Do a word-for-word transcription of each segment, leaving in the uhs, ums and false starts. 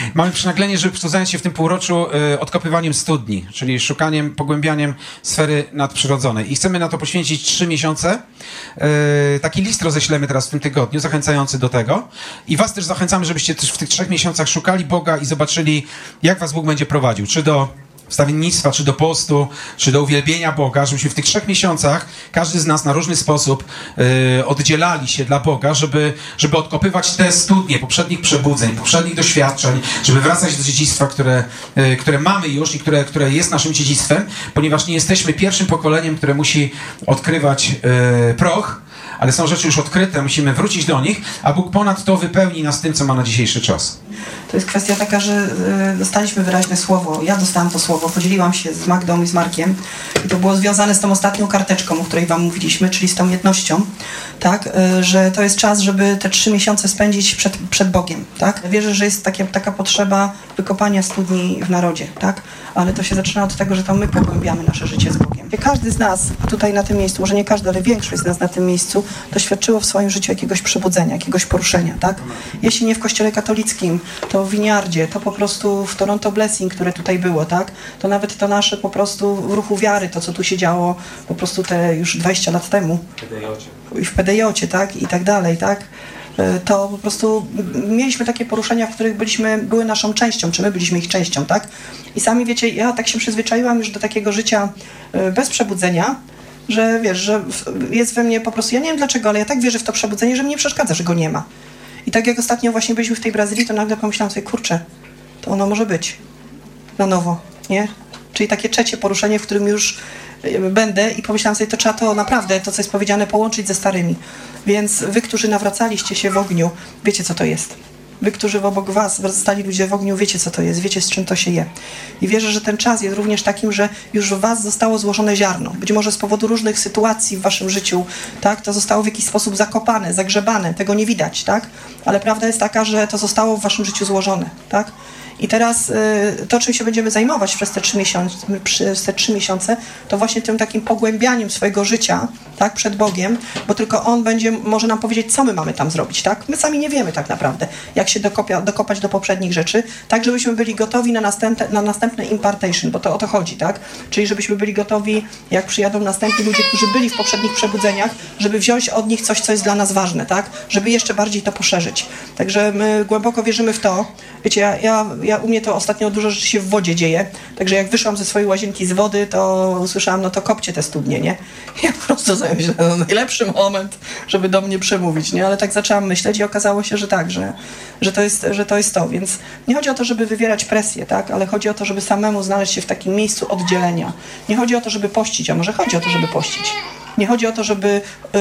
Mamy przynaglenie, żeby posłudzając się w tym półroczu y, odkopywaniem studni, czyli szukaniem, pogłębianiem sfery nadprzyrodzonej. I chcemy na to poświęcić trzy miesiące. Y, taki list roześlemy teraz w tym tygodniu, zachęcający do tego. I was też zachęcamy, żebyście też w tych trzech miesiącach szukali Boga i zobaczyli, jak was Bóg będzie prowadził. Czy do wstawiennictwa, czy do postu, czy do uwielbienia Boga, żebyśmy w tych trzech miesiącach każdy z nas na różny sposób y, oddzielali się dla Boga, żeby, żeby odkopywać te studnie poprzednich przebudzeń, poprzednich doświadczeń, żeby wracać do dziedzictwa, które, y, które mamy już i które, które jest naszym dziedzictwem, ponieważ nie jesteśmy pierwszym pokoleniem, które musi odkrywać y, proch, ale są rzeczy już odkryte, musimy wrócić do nich, a Bóg ponad to wypełni nas tym, co ma na dzisiejszy czas. To jest kwestia taka, że y, dostaliśmy wyraźne słowo. Ja dostałam to słowo, podzieliłam się z Magdą i z Markiem i to było związane z tą ostatnią karteczką, o której wam mówiliśmy, czyli z tą jednością, tak, y, że to jest czas, żeby te trzy miesiące spędzić przed, przed Bogiem, tak. Wierzę, że jest takie, taka potrzeba wykopania studni w narodzie, tak, ale to się zaczyna od tego, że to my pogłębiamy nasze życie z Bogiem. Każdy z nas tutaj na tym miejscu, może nie każdy, ale większość z nas na tym miejscu doświadczyło w swoim życiu jakiegoś przebudzenia, jakiegoś poruszenia, tak? Jeśli nie w kościele katolickim, to w Winiardzie, to po prostu w Toronto Blessing, które tutaj było, tak? To nawet to nasze po prostu w ruchu wiary, to co tu się działo po prostu te już dwadzieścia lat temu. I w P D J-cie, tak? I tak dalej, tak? To po prostu mieliśmy takie poruszenia, w których byliśmy, były naszą częścią, czy my byliśmy ich częścią, tak? I sami wiecie, ja tak się przyzwyczaiłam już do takiego życia bez przebudzenia, że wiesz, że jest we mnie po prostu, ja nie wiem dlaczego, ale ja tak wierzę w to przebudzenie, że mnie nie przeszkadza, że go nie ma. I tak jak ostatnio właśnie byliśmy w tej Brazylii, to nagle pomyślałam sobie, kurczę, to ono może być na nowo, nie? Czyli takie trzecie poruszenie, w którym już będę i pomyślałam sobie, to trzeba to naprawdę, to co jest powiedziane, połączyć ze starymi. Więc wy, którzy nawracaliście się w ogniu, wiecie co to jest. Wy, którzy obok was zostali ludzie w ogniu, wiecie co to jest, wiecie z czym to się je. I wierzę, że ten czas jest również takim, że już w was zostało złożone ziarno. Być może z powodu różnych sytuacji w waszym życiu, tak, to zostało w jakiś sposób zakopane, zagrzebane, tego nie widać, tak? Ale prawda jest taka, że to zostało w waszym życiu złożone, tak? I teraz y, to, czym się będziemy zajmować przez te trzy miesiące, przez te trzy miesiące, to właśnie tym takim pogłębianiem swojego życia, tak, przed Bogiem, bo tylko On będzie, może nam powiedzieć, co my mamy tam zrobić, tak? My sami nie wiemy tak naprawdę, jak się dokopia, dokopać do poprzednich rzeczy, tak, żebyśmy byli gotowi na następne, na następne impartation, bo to o to chodzi, tak? Czyli żebyśmy byli gotowi, jak przyjadą następni ludzie, którzy byli w poprzednich przebudzeniach, żeby wziąć od nich coś, co jest dla nas ważne, tak? Żeby jeszcze bardziej to poszerzyć. Także my głęboko wierzymy w to. Wiecie, ja, ja, ja u mnie to ostatnio dużo rzeczy się w wodzie dzieje, także jak wyszłam ze swojej łazienki z wody, to usłyszałam, no to kopcie te studnie, nie? Ja po prostu sobie myślę, no najlepszy moment, żeby do mnie przemówić, nie? Ale tak zaczęłam myśleć i okazało się, że tak, że, że, to jest, że to jest to, więc nie chodzi o to, żeby wywierać presję, tak? Ale chodzi o to, żeby samemu znaleźć się w takim miejscu oddzielenia. Nie chodzi o to, żeby pościć, a może chodzi o to, żeby pościć. Nie chodzi o to, żeby,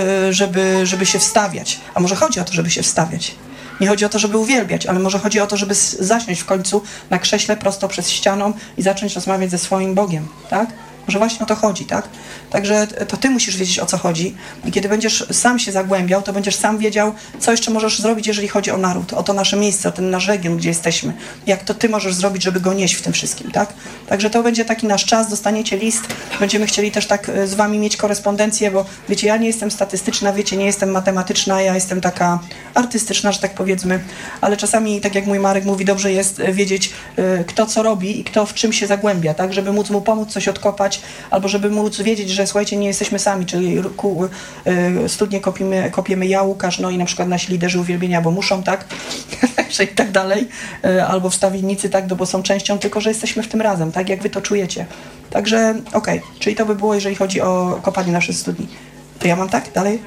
żeby, żeby się wstawiać, a może chodzi o to, żeby się wstawiać. Nie chodzi o to, żeby uwielbiać, ale może chodzi o to, żeby zasiąść w końcu na krześle prosto przed ścianą i zacząć rozmawiać ze swoim Bogiem, tak? Może właśnie o to chodzi, tak? Także to ty musisz wiedzieć, o co chodzi. I kiedy będziesz sam się zagłębiał, to będziesz sam wiedział, co jeszcze możesz zrobić, jeżeli chodzi o naród, o to nasze miejsce, o ten nasz region, gdzie jesteśmy. Jak to ty możesz zrobić, żeby go nieść w tym wszystkim, tak? Także to będzie taki nasz czas, dostaniecie list. Będziemy chcieli też tak z wami mieć korespondencję, bo wiecie, ja nie jestem statystyczna, wiecie, nie jestem matematyczna, ja jestem taka artystyczna, że tak powiedzmy, ale czasami, tak jak mój Marek mówi, dobrze jest wiedzieć, kto co robi i kto w czym się zagłębia, tak? Żeby móc mu pomóc coś odkopać, albo żeby móc wiedzieć, że słuchajcie, nie jesteśmy sami, czyli ku, y, studnie kopiemy, kopiemy ja, Łukasz, no i na przykład nasi liderzy uwielbienia, bo muszą, tak? I tak dalej, y, albo wstawiennicy, tak, no bo są częścią, tylko że jesteśmy w tym razem, tak, jak wy to czujecie. Także okej, okay. Czyli to by było, jeżeli chodzi o kopanie naszych studni. To ja mam tak? Dalej?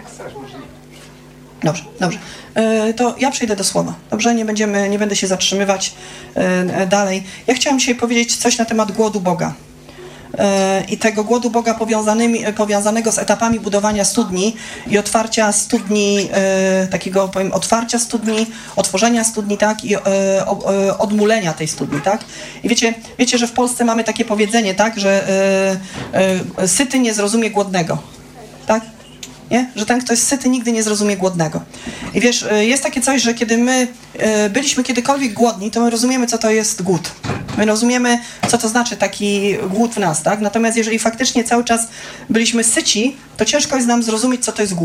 Dobrze, dobrze. Y, to ja przejdę do słowa. Dobrze, nie będziemy, nie będę się zatrzymywać y, dalej. Ja chciałam dzisiaj powiedzieć coś na temat głodu Boga. I tego głodu Boga powiązanymi, powiązanego z etapami budowania studni i otwarcia studni, e, takiego powiem, otwarcia studni, otworzenia studni, tak, i e, e, odmulenia tej studni, tak. I wiecie, wiecie, że w Polsce mamy takie powiedzenie, tak, że e, e, syty nie zrozumie głodnego, tak. Nie? Że ten, kto jest syty, nigdy nie zrozumie głodnego. I wiesz, jest takie coś, że kiedy my byliśmy kiedykolwiek głodni, to my rozumiemy, co to jest głód. My rozumiemy, co to znaczy taki głód w nas, tak? Natomiast jeżeli faktycznie cały czas byliśmy syci, to ciężko jest nam zrozumieć, co to jest głód.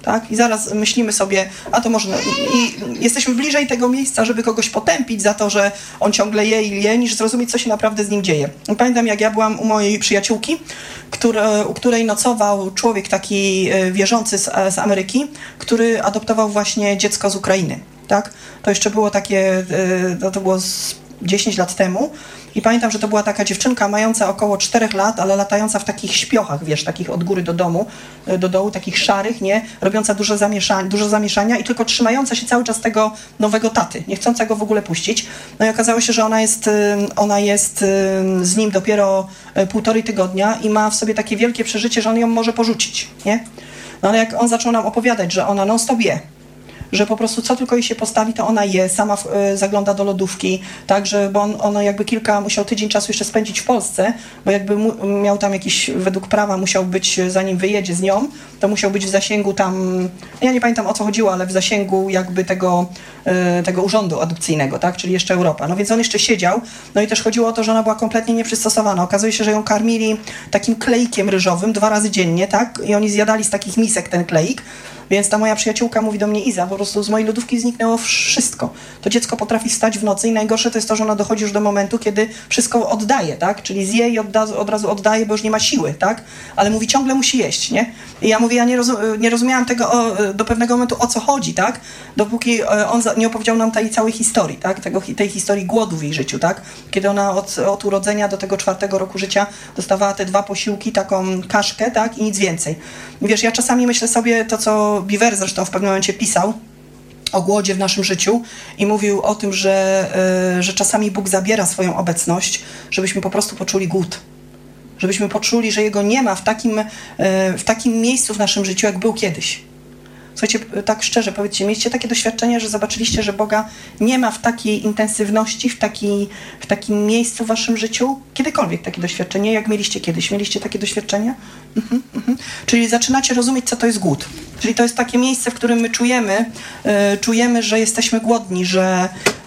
Tak? I zaraz myślimy sobie, a to można... I jesteśmy bliżej tego miejsca, żeby kogoś potępić za to, że on ciągle je i je, niż zrozumieć, co się naprawdę z nim dzieje. Pamiętam, jak ja byłam u mojej przyjaciółki, który, u której nocował człowiek taki wierzący z, z Ameryki, który adoptował właśnie dziecko z Ukrainy. Tak? To jeszcze było takie... To, to było z dziesięć lat temu. I pamiętam, że to była taka dziewczynka mająca około czterech lat, ale latająca w takich śpiochach, wiesz, takich od góry do domu, do dołu, takich szarych, nie? Robiąca dużo zamieszania, dużo zamieszania i tylko trzymająca się cały czas tego nowego taty, nie chcąca go w ogóle puścić. No i okazało się, że ona jest, ona jest z nim dopiero półtorej tygodnia i ma w sobie takie wielkie przeżycie, że on ją może porzucić, nie? No ale jak on zaczął nam opowiadać, że ona non-stop je, że po prostu co tylko jej się postawi, to ona je, sama w, y, zagląda do lodówki, tak, że bo on, on jakby kilka, musiał tydzień czasu jeszcze spędzić w Polsce, bo jakby mu, miał tam jakiś, według prawa musiał być, zanim wyjedzie z nią, to musiał być w zasięgu tam, ja nie pamiętam o co chodziło, ale w zasięgu jakby tego, y, tego urzędu adopcyjnego, tak, czyli jeszcze Europa. No więc on jeszcze siedział, no i też chodziło o to, że ona była kompletnie nieprzystosowana. Okazuje się, że ją karmili takim klejkiem ryżowym dwa razy dziennie, tak, i oni zjadali z takich misek ten kleik. Więc ta moja przyjaciółka mówi do mnie: Iza, po prostu z mojej lodówki zniknęło wszystko. To dziecko potrafi wstać w nocy i najgorsze to jest to, że ona dochodzi już do momentu, kiedy wszystko oddaje, tak? Czyli zje i odda, od razu oddaje, bo już nie ma siły, tak? Ale mówi, ciągle musi jeść, nie? I ja mówię, ja nie, rozum, nie rozumiałam tego o, do pewnego momentu, o co chodzi, tak? Dopóki on za, nie opowiedział nam tej całej historii, tak? Tego, tej historii głodu w jej życiu, tak? Kiedy ona od, od urodzenia do tego czwartego roku życia dostawała te dwa posiłki, taką kaszkę, tak? I nic więcej. I wiesz, ja czasami myślę sobie to, co Biver zresztą w pewnym momencie pisał o głodzie w naszym życiu i mówił o tym, że, y, że czasami Bóg zabiera swoją obecność, żebyśmy po prostu poczuli głód. Żebyśmy poczuli, że Jego nie ma w takim, y, w takim miejscu w naszym życiu, jak był kiedyś. Słuchajcie, tak szczerze powiedzcie, mieliście takie doświadczenie, że zobaczyliście, że Boga nie ma w takiej intensywności, w, taki, w takim miejscu w waszym życiu? Kiedykolwiek takie doświadczenie? Jak mieliście kiedyś? Mieliście takie doświadczenia? Mhm, mhm. Czyli zaczynacie rozumieć, co to jest głód. Czyli to jest takie miejsce, w którym my czujemy, yy, czujemy, że jesteśmy głodni, że,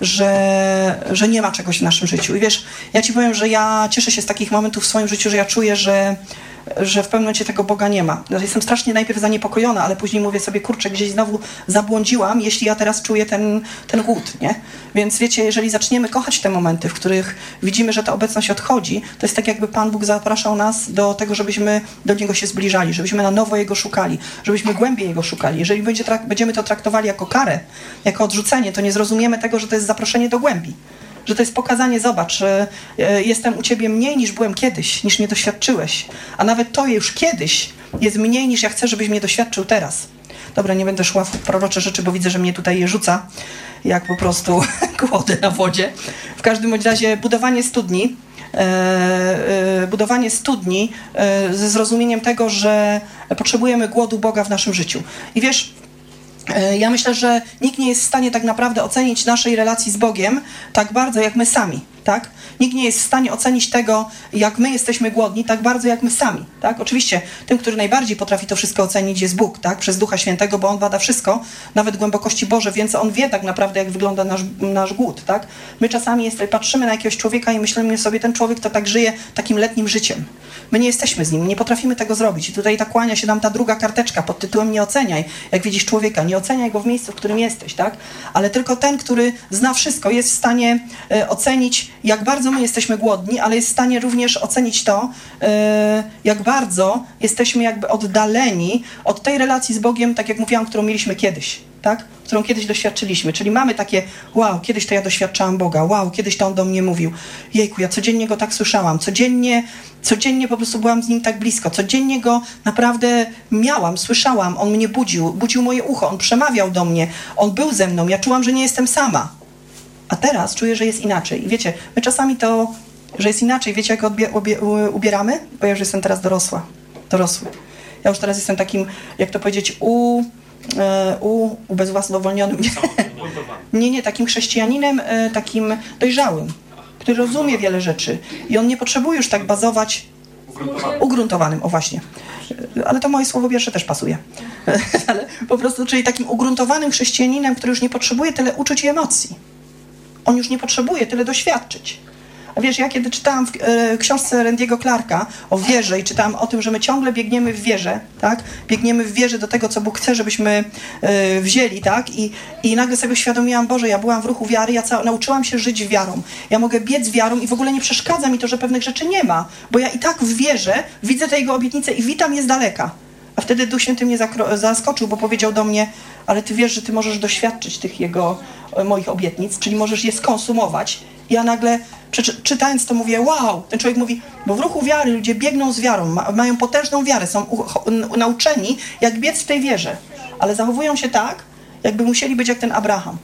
że, że nie ma czegoś w naszym życiu. I wiesz, ja ci powiem, że ja cieszę się z takich momentów w swoim życiu, że ja czuję, że że w pewnym momencie tego Boga nie ma. Jestem strasznie najpierw zaniepokojona, ale później mówię sobie, kurczę, gdzieś znowu zabłądziłam, jeśli ja teraz czuję ten, ten głód, nie? Więc wiecie, jeżeli zaczniemy kochać te momenty, w których widzimy, że ta obecność odchodzi, to jest tak, jakby Pan Bóg zapraszał nas do tego, żebyśmy do Niego się zbliżali, żebyśmy na nowo Jego szukali, żebyśmy głębiej Jego szukali. Jeżeli będzie trak- będziemy to traktowali jako karę, jako odrzucenie, to nie zrozumiemy tego, że to jest zaproszenie do głębi. Że to jest pokazanie, zobacz, jestem u Ciebie mniej niż byłem kiedyś, niż mnie doświadczyłeś. A nawet to już kiedyś jest mniej niż ja chcę, żebyś mnie doświadczył teraz. Dobra, nie będę szła w prorocze rzeczy, bo widzę, że mnie tutaj je rzuca, jak po prostu kłodę na wodzie. W każdym bądź razie budowanie studni, e, e, budowanie studni e, ze zrozumieniem tego, że potrzebujemy głodu Boga w naszym życiu. I wiesz, ja myślę, że nikt nie jest w stanie tak naprawdę ocenić naszej relacji z Bogiem tak bardzo, jak my sami, tak? Nikt nie jest w stanie ocenić tego, jak my jesteśmy głodni, tak bardzo, jak my sami, tak? Oczywiście tym, który najbardziej potrafi to wszystko ocenić, jest Bóg, tak? Przez Ducha Świętego, bo On bada wszystko, nawet głębokości Boże, więc On wie tak naprawdę, jak wygląda nasz, nasz głód, tak? My czasami jest, patrzymy na jakiegoś człowieka i myślimy sobie, ten człowiek to tak żyje takim letnim życiem. My nie jesteśmy z nim, nie potrafimy tego zrobić. I tutaj tak kłania się nam ta druga karteczka pod tytułem nie oceniaj, jak widzisz człowieka, nie oceniaj go w miejscu, w którym jesteś, tak? Ale tylko ten, który zna wszystko, jest w stanie e, ocenić, jak bardzo my jesteśmy głodni, ale jest w stanie również ocenić to, e, jak bardzo jesteśmy jakby oddaleni od tej relacji z Bogiem, tak jak mówiłam, którą mieliśmy kiedyś, tak? Którą kiedyś doświadczyliśmy. Czyli mamy takie, wow, kiedyś to ja doświadczałam Boga, wow, kiedyś to On do mnie mówił. Jejku, ja codziennie Go tak słyszałam, codziennie, codziennie po prostu byłam z Nim tak blisko, codziennie Go naprawdę miałam, słyszałam, On mnie budził, budził moje ucho, On przemawiał do mnie, On był ze mną, ja czułam, że nie jestem sama. A teraz czuję, że jest inaczej. I wiecie, my czasami to, że jest inaczej, wiecie, jak odbie, obie, ubieramy? Bo ja już jestem teraz dorosła, dorosły. Ja już teraz jestem takim, jak to powiedzieć, u... U, ubezwłasnowolnionym, nie, nie, nie, takim chrześcijaninem, takim dojrzałym, który rozumie wiele rzeczy i on nie potrzebuje już tak bazować ugruntowanym, ugruntowanym o właśnie, ale to moje słowo pierwsze też pasuje, ale po prostu, czyli takim ugruntowanym chrześcijaninem, który już nie potrzebuje tyle uczuć i emocji, on już nie potrzebuje tyle doświadczyć, A wiesz, ja kiedy czytałam w e, książce Randy'ego Clarka o wierze i czytałam o tym, że my ciągle biegniemy w wierze, tak? Biegniemy w wierze do tego, co Bóg chce, żebyśmy e, wzięli, tak? I, I nagle sobie uświadomiłam, Boże, ja byłam w ruchu wiary, ja ca- nauczyłam się żyć wiarą. Ja mogę biec wiarą i w ogóle nie przeszkadza mi to, że pewnych rzeczy nie ma, bo ja i tak w wierze widzę te Jego obietnice i witam je z daleka. A wtedy Duch Święty mnie zakro- zaskoczył, bo powiedział do mnie, ale ty wiesz, że ty możesz doświadczyć tych Jego, e, moich obietnic, czyli możesz je skonsumować. I ja nagle, przeczy- czytając to, mówię, wow, ten człowiek mówi, bo w ruchu wiary ludzie biegną z wiarą, ma- mają potężną wiarę, są u- u- nauczeni, jak biec w tej wierze, ale zachowują się tak, jakby musieli być jak ten Abraham.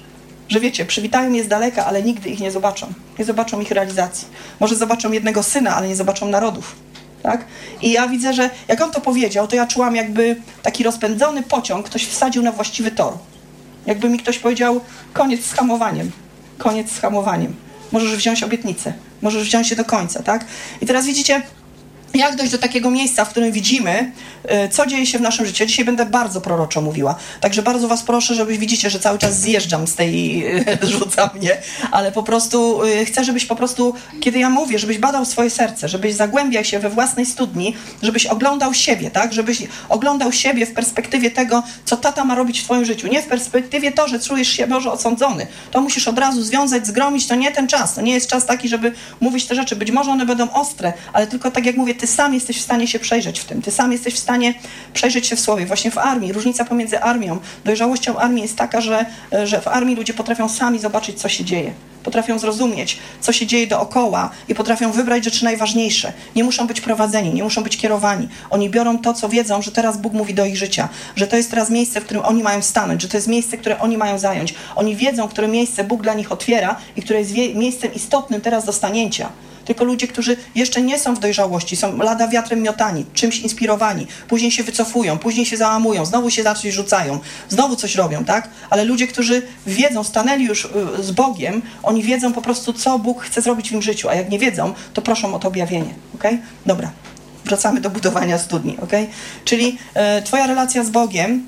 Że wiecie, przywitają je z daleka, ale nigdy ich nie zobaczą. Nie zobaczą ich realizacji. Może zobaczą jednego syna, ale nie zobaczą narodów. Tak? I ja widzę, że jak on to powiedział, to ja czułam, jakby taki rozpędzony pociąg ktoś wsadził na właściwy tor. Jakby mi ktoś powiedział, koniec z hamowaniem. Koniec z hamowaniem. Możesz wziąć obietnicę. Możesz wziąć się do końca, tak? I teraz widzicie, jak dojść do takiego miejsca, w którym widzimy, co dzieje się w naszym życiu. Dzisiaj będę bardzo proroczo mówiła. Także bardzo was proszę, żebyś, widzicie, że cały czas zjeżdżam z tej, rzuca mnie, ale po prostu chcę, żebyś po prostu, kiedy ja mówię, żebyś badał swoje serce, żebyś zagłębiał się we własnej studni, żebyś oglądał siebie, tak? Żebyś oglądał siebie w perspektywie tego, co tata ma robić w twoim życiu. Nie w perspektywie to, że czujesz się, Boże, osądzony. To musisz od razu związać, zgromić. To nie ten czas. To nie jest czas taki, żeby mówić te rzeczy. Być może one będą ostre, ale tylko tak jak mówię, ty sam jesteś w stanie się przejrzeć w tym. Ty sam jesteś w stanie przejrzeć się w słowie. Właśnie w armii. Różnica pomiędzy armią, dojrzałością armii jest taka, że, że w armii ludzie potrafią sami zobaczyć, co się dzieje. Potrafią zrozumieć, co się dzieje dookoła i potrafią wybrać rzeczy najważniejsze. Nie muszą być prowadzeni, nie muszą być kierowani. Oni biorą to, co wiedzą, że teraz Bóg mówi do ich życia, że to jest teraz miejsce, w którym oni mają stanąć, że to jest miejsce, które oni mają zająć. Oni wiedzą, które miejsce Bóg dla nich otwiera i które jest wie- miejscem istotnym teraz do stanięcia. Tylko ludzie, którzy jeszcze nie są w dojrzałości, są lada wiatrem miotani, czymś inspirowani, później się wycofują, później się załamują, znowu się za coś rzucają, znowu coś robią, tak? Ale ludzie, którzy wiedzą, stanęli już y, z Bogiem, oni wiedzą po prostu, co Bóg chce zrobić w im życiu, a jak nie wiedzą, to proszą o to objawienie, okej? Okay? Dobra, wracamy do budowania studni, okej? Okay? Czyli y, twoja relacja z Bogiem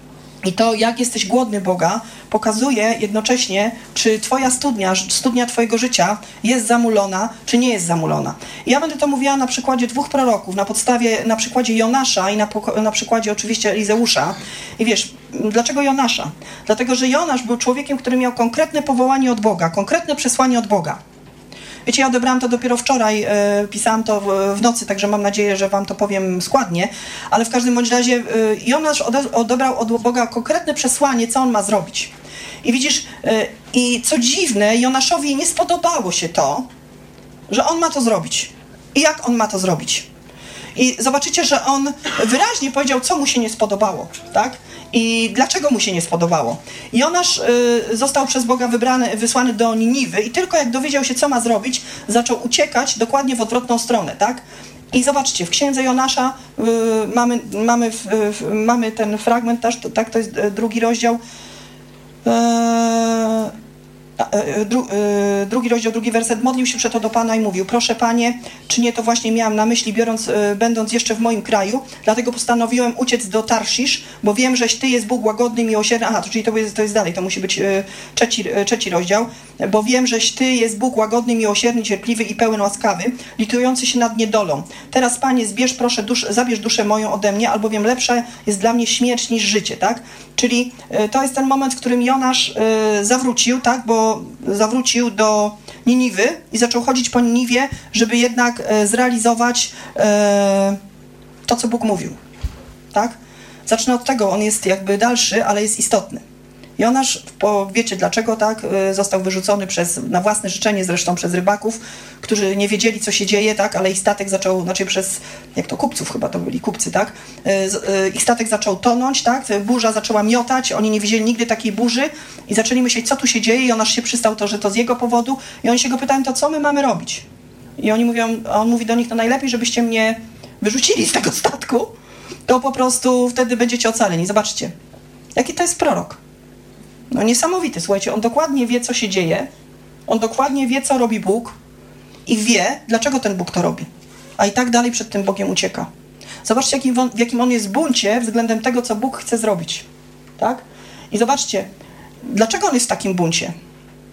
i to, jak jesteś głodny Boga, pokazuje jednocześnie, czy twoja studnia, studnia twojego życia jest zamulona, czy nie jest zamulona. I ja będę to mówiła na przykładzie dwóch proroków, na podstawie, na przykładzie Jonasza i na, na przykładzie oczywiście Elizeusza. I wiesz, dlaczego Jonasza? Dlatego, że Jonasz był człowiekiem, który miał konkretne powołanie od Boga, konkretne przesłanie od Boga. Wiecie, ja odebrałam to dopiero wczoraj, e, pisałam to w, w nocy, także mam nadzieję, że wam to powiem składnie, ale w każdym bądź razie e, Jonasz ode, odebrał od Boga konkretne przesłanie, co on ma zrobić. I widzisz, e, i co dziwne, Jonaszowi nie spodobało się to, że on ma to zrobić. I jak on ma to zrobić? I zobaczycie, że on wyraźnie powiedział, co mu się nie spodobało, tak? I dlaczego mu się nie spodobało. Jonasz y, został przez Boga wybrany, wysłany do Niniwy i tylko jak dowiedział się, co ma zrobić, zaczął uciekać dokładnie w odwrotną stronę, tak? I zobaczcie, w księdze Jonasza y, mamy, mamy, w, w, mamy ten fragment, też, tak, to jest drugi rozdział, y, Dru, drugi rozdział, drugi werset. Modlił się przeto do Pana i mówił: proszę Panie, czy nie to właśnie miałam na myśli, biorąc, będąc jeszcze w moim kraju, dlatego postanowiłem uciec do Tarszisz, bo wiem, żeś Ty jest Bóg łagodny, miłosierny. Aha, to, czyli to jest, to jest dalej, to musi być trzeci, trzeci rozdział. Bo wiem, żeś Ty jest Bóg łagodny, miłosierny, cierpliwy i pełen łaskawy, litujący się nad niedolą. Teraz, Panie, zbierz proszę dusz, zabierz duszę moją ode mnie, albowiem lepsza jest dla mnie śmierć niż życie, tak? Czyli to jest ten moment, w którym Jonasz zawrócił, tak? Bo zawrócił do Niniwy i zaczął chodzić po Niniwie, żeby jednak zrealizować to, co Bóg mówił, tak? Zacznę od tego, on jest jakby dalszy, ale jest istotny. Jonasz, bo wiecie dlaczego, tak, został wyrzucony przez, na własne życzenie zresztą przez rybaków, którzy nie wiedzieli, co się dzieje, tak, ale ich statek zaczął, znaczy przez, jak to kupców chyba to byli kupcy, tak, ich statek zaczął tonąć, tak, burza zaczęła miotać, oni nie widzieli nigdy takiej burzy i zaczęli myśleć, co tu się dzieje. Jonasz się przystał to, że to z jego powodu i oni się go pytają, to co my mamy robić? I oni mówią, a on mówi do nich, no najlepiej, żebyście mnie wyrzucili z tego statku, to po prostu wtedy będziecie ocaleni. Zobaczcie, jaki to jest prorok. No niesamowity, słuchajcie, on dokładnie wie, co się dzieje, on dokładnie wie, co robi Bóg i wie, dlaczego ten Bóg to robi, a i tak dalej przed tym Bogiem ucieka. Zobaczcie, jakim on, w jakim on jest buncie względem tego, co Bóg chce zrobić, tak? I zobaczcie, dlaczego on jest w takim buncie.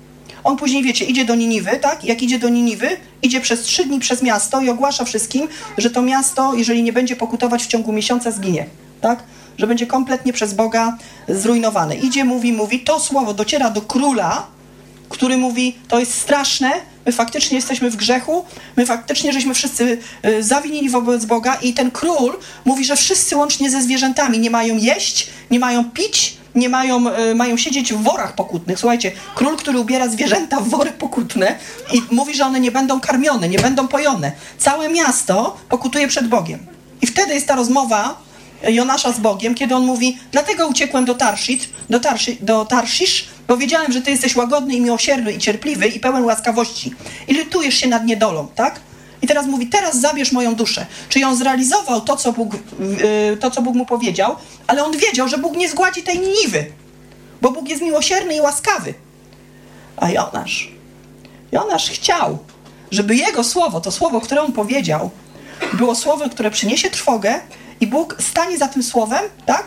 On później, wiecie, idzie do Niniwy, tak? Jak idzie do Niniwy, idzie przez trzy dni przez miasto i ogłasza wszystkim, że to miasto, jeżeli nie będzie pokutować w ciągu miesiąca, zginie, tak? Że będzie kompletnie przez Boga zrujnowane. Idzie, mówi, mówi, to słowo dociera do króla, który mówi, to jest straszne, my faktycznie jesteśmy w grzechu, my faktycznie żeśmy wszyscy y, zawinili wobec Boga i ten król mówi, że wszyscy łącznie ze zwierzętami nie mają jeść, nie mają pić, nie mają, y, mają siedzieć w worach pokutnych. Słuchajcie, król, który ubiera zwierzęta w wory pokutne i mówi, że one nie będą karmione, nie będą pojone. Całe miasto pokutuje przed Bogiem. I wtedy jest ta rozmowa Jonasza z Bogiem, kiedy on mówi, dlatego uciekłem do Tarszit, do, Tarszy, do Tarszisz, bo wiedziałem, że ty jesteś łagodny i miłosierny i cierpliwy i pełen łaskawości. I litujesz się nad niedolą, tak? I teraz mówi, teraz zabierz moją duszę. Czyli on zrealizował to, co Bóg, yy, to, co Bóg mu powiedział, ale on wiedział, że Bóg nie zgładzi tej Niniwy, bo Bóg jest miłosierny i łaskawy. A Jonasz, Jonasz chciał, żeby jego słowo, to słowo, które on powiedział, było słowem, które przyniesie trwogę i Bóg stanie za tym słowem, tak?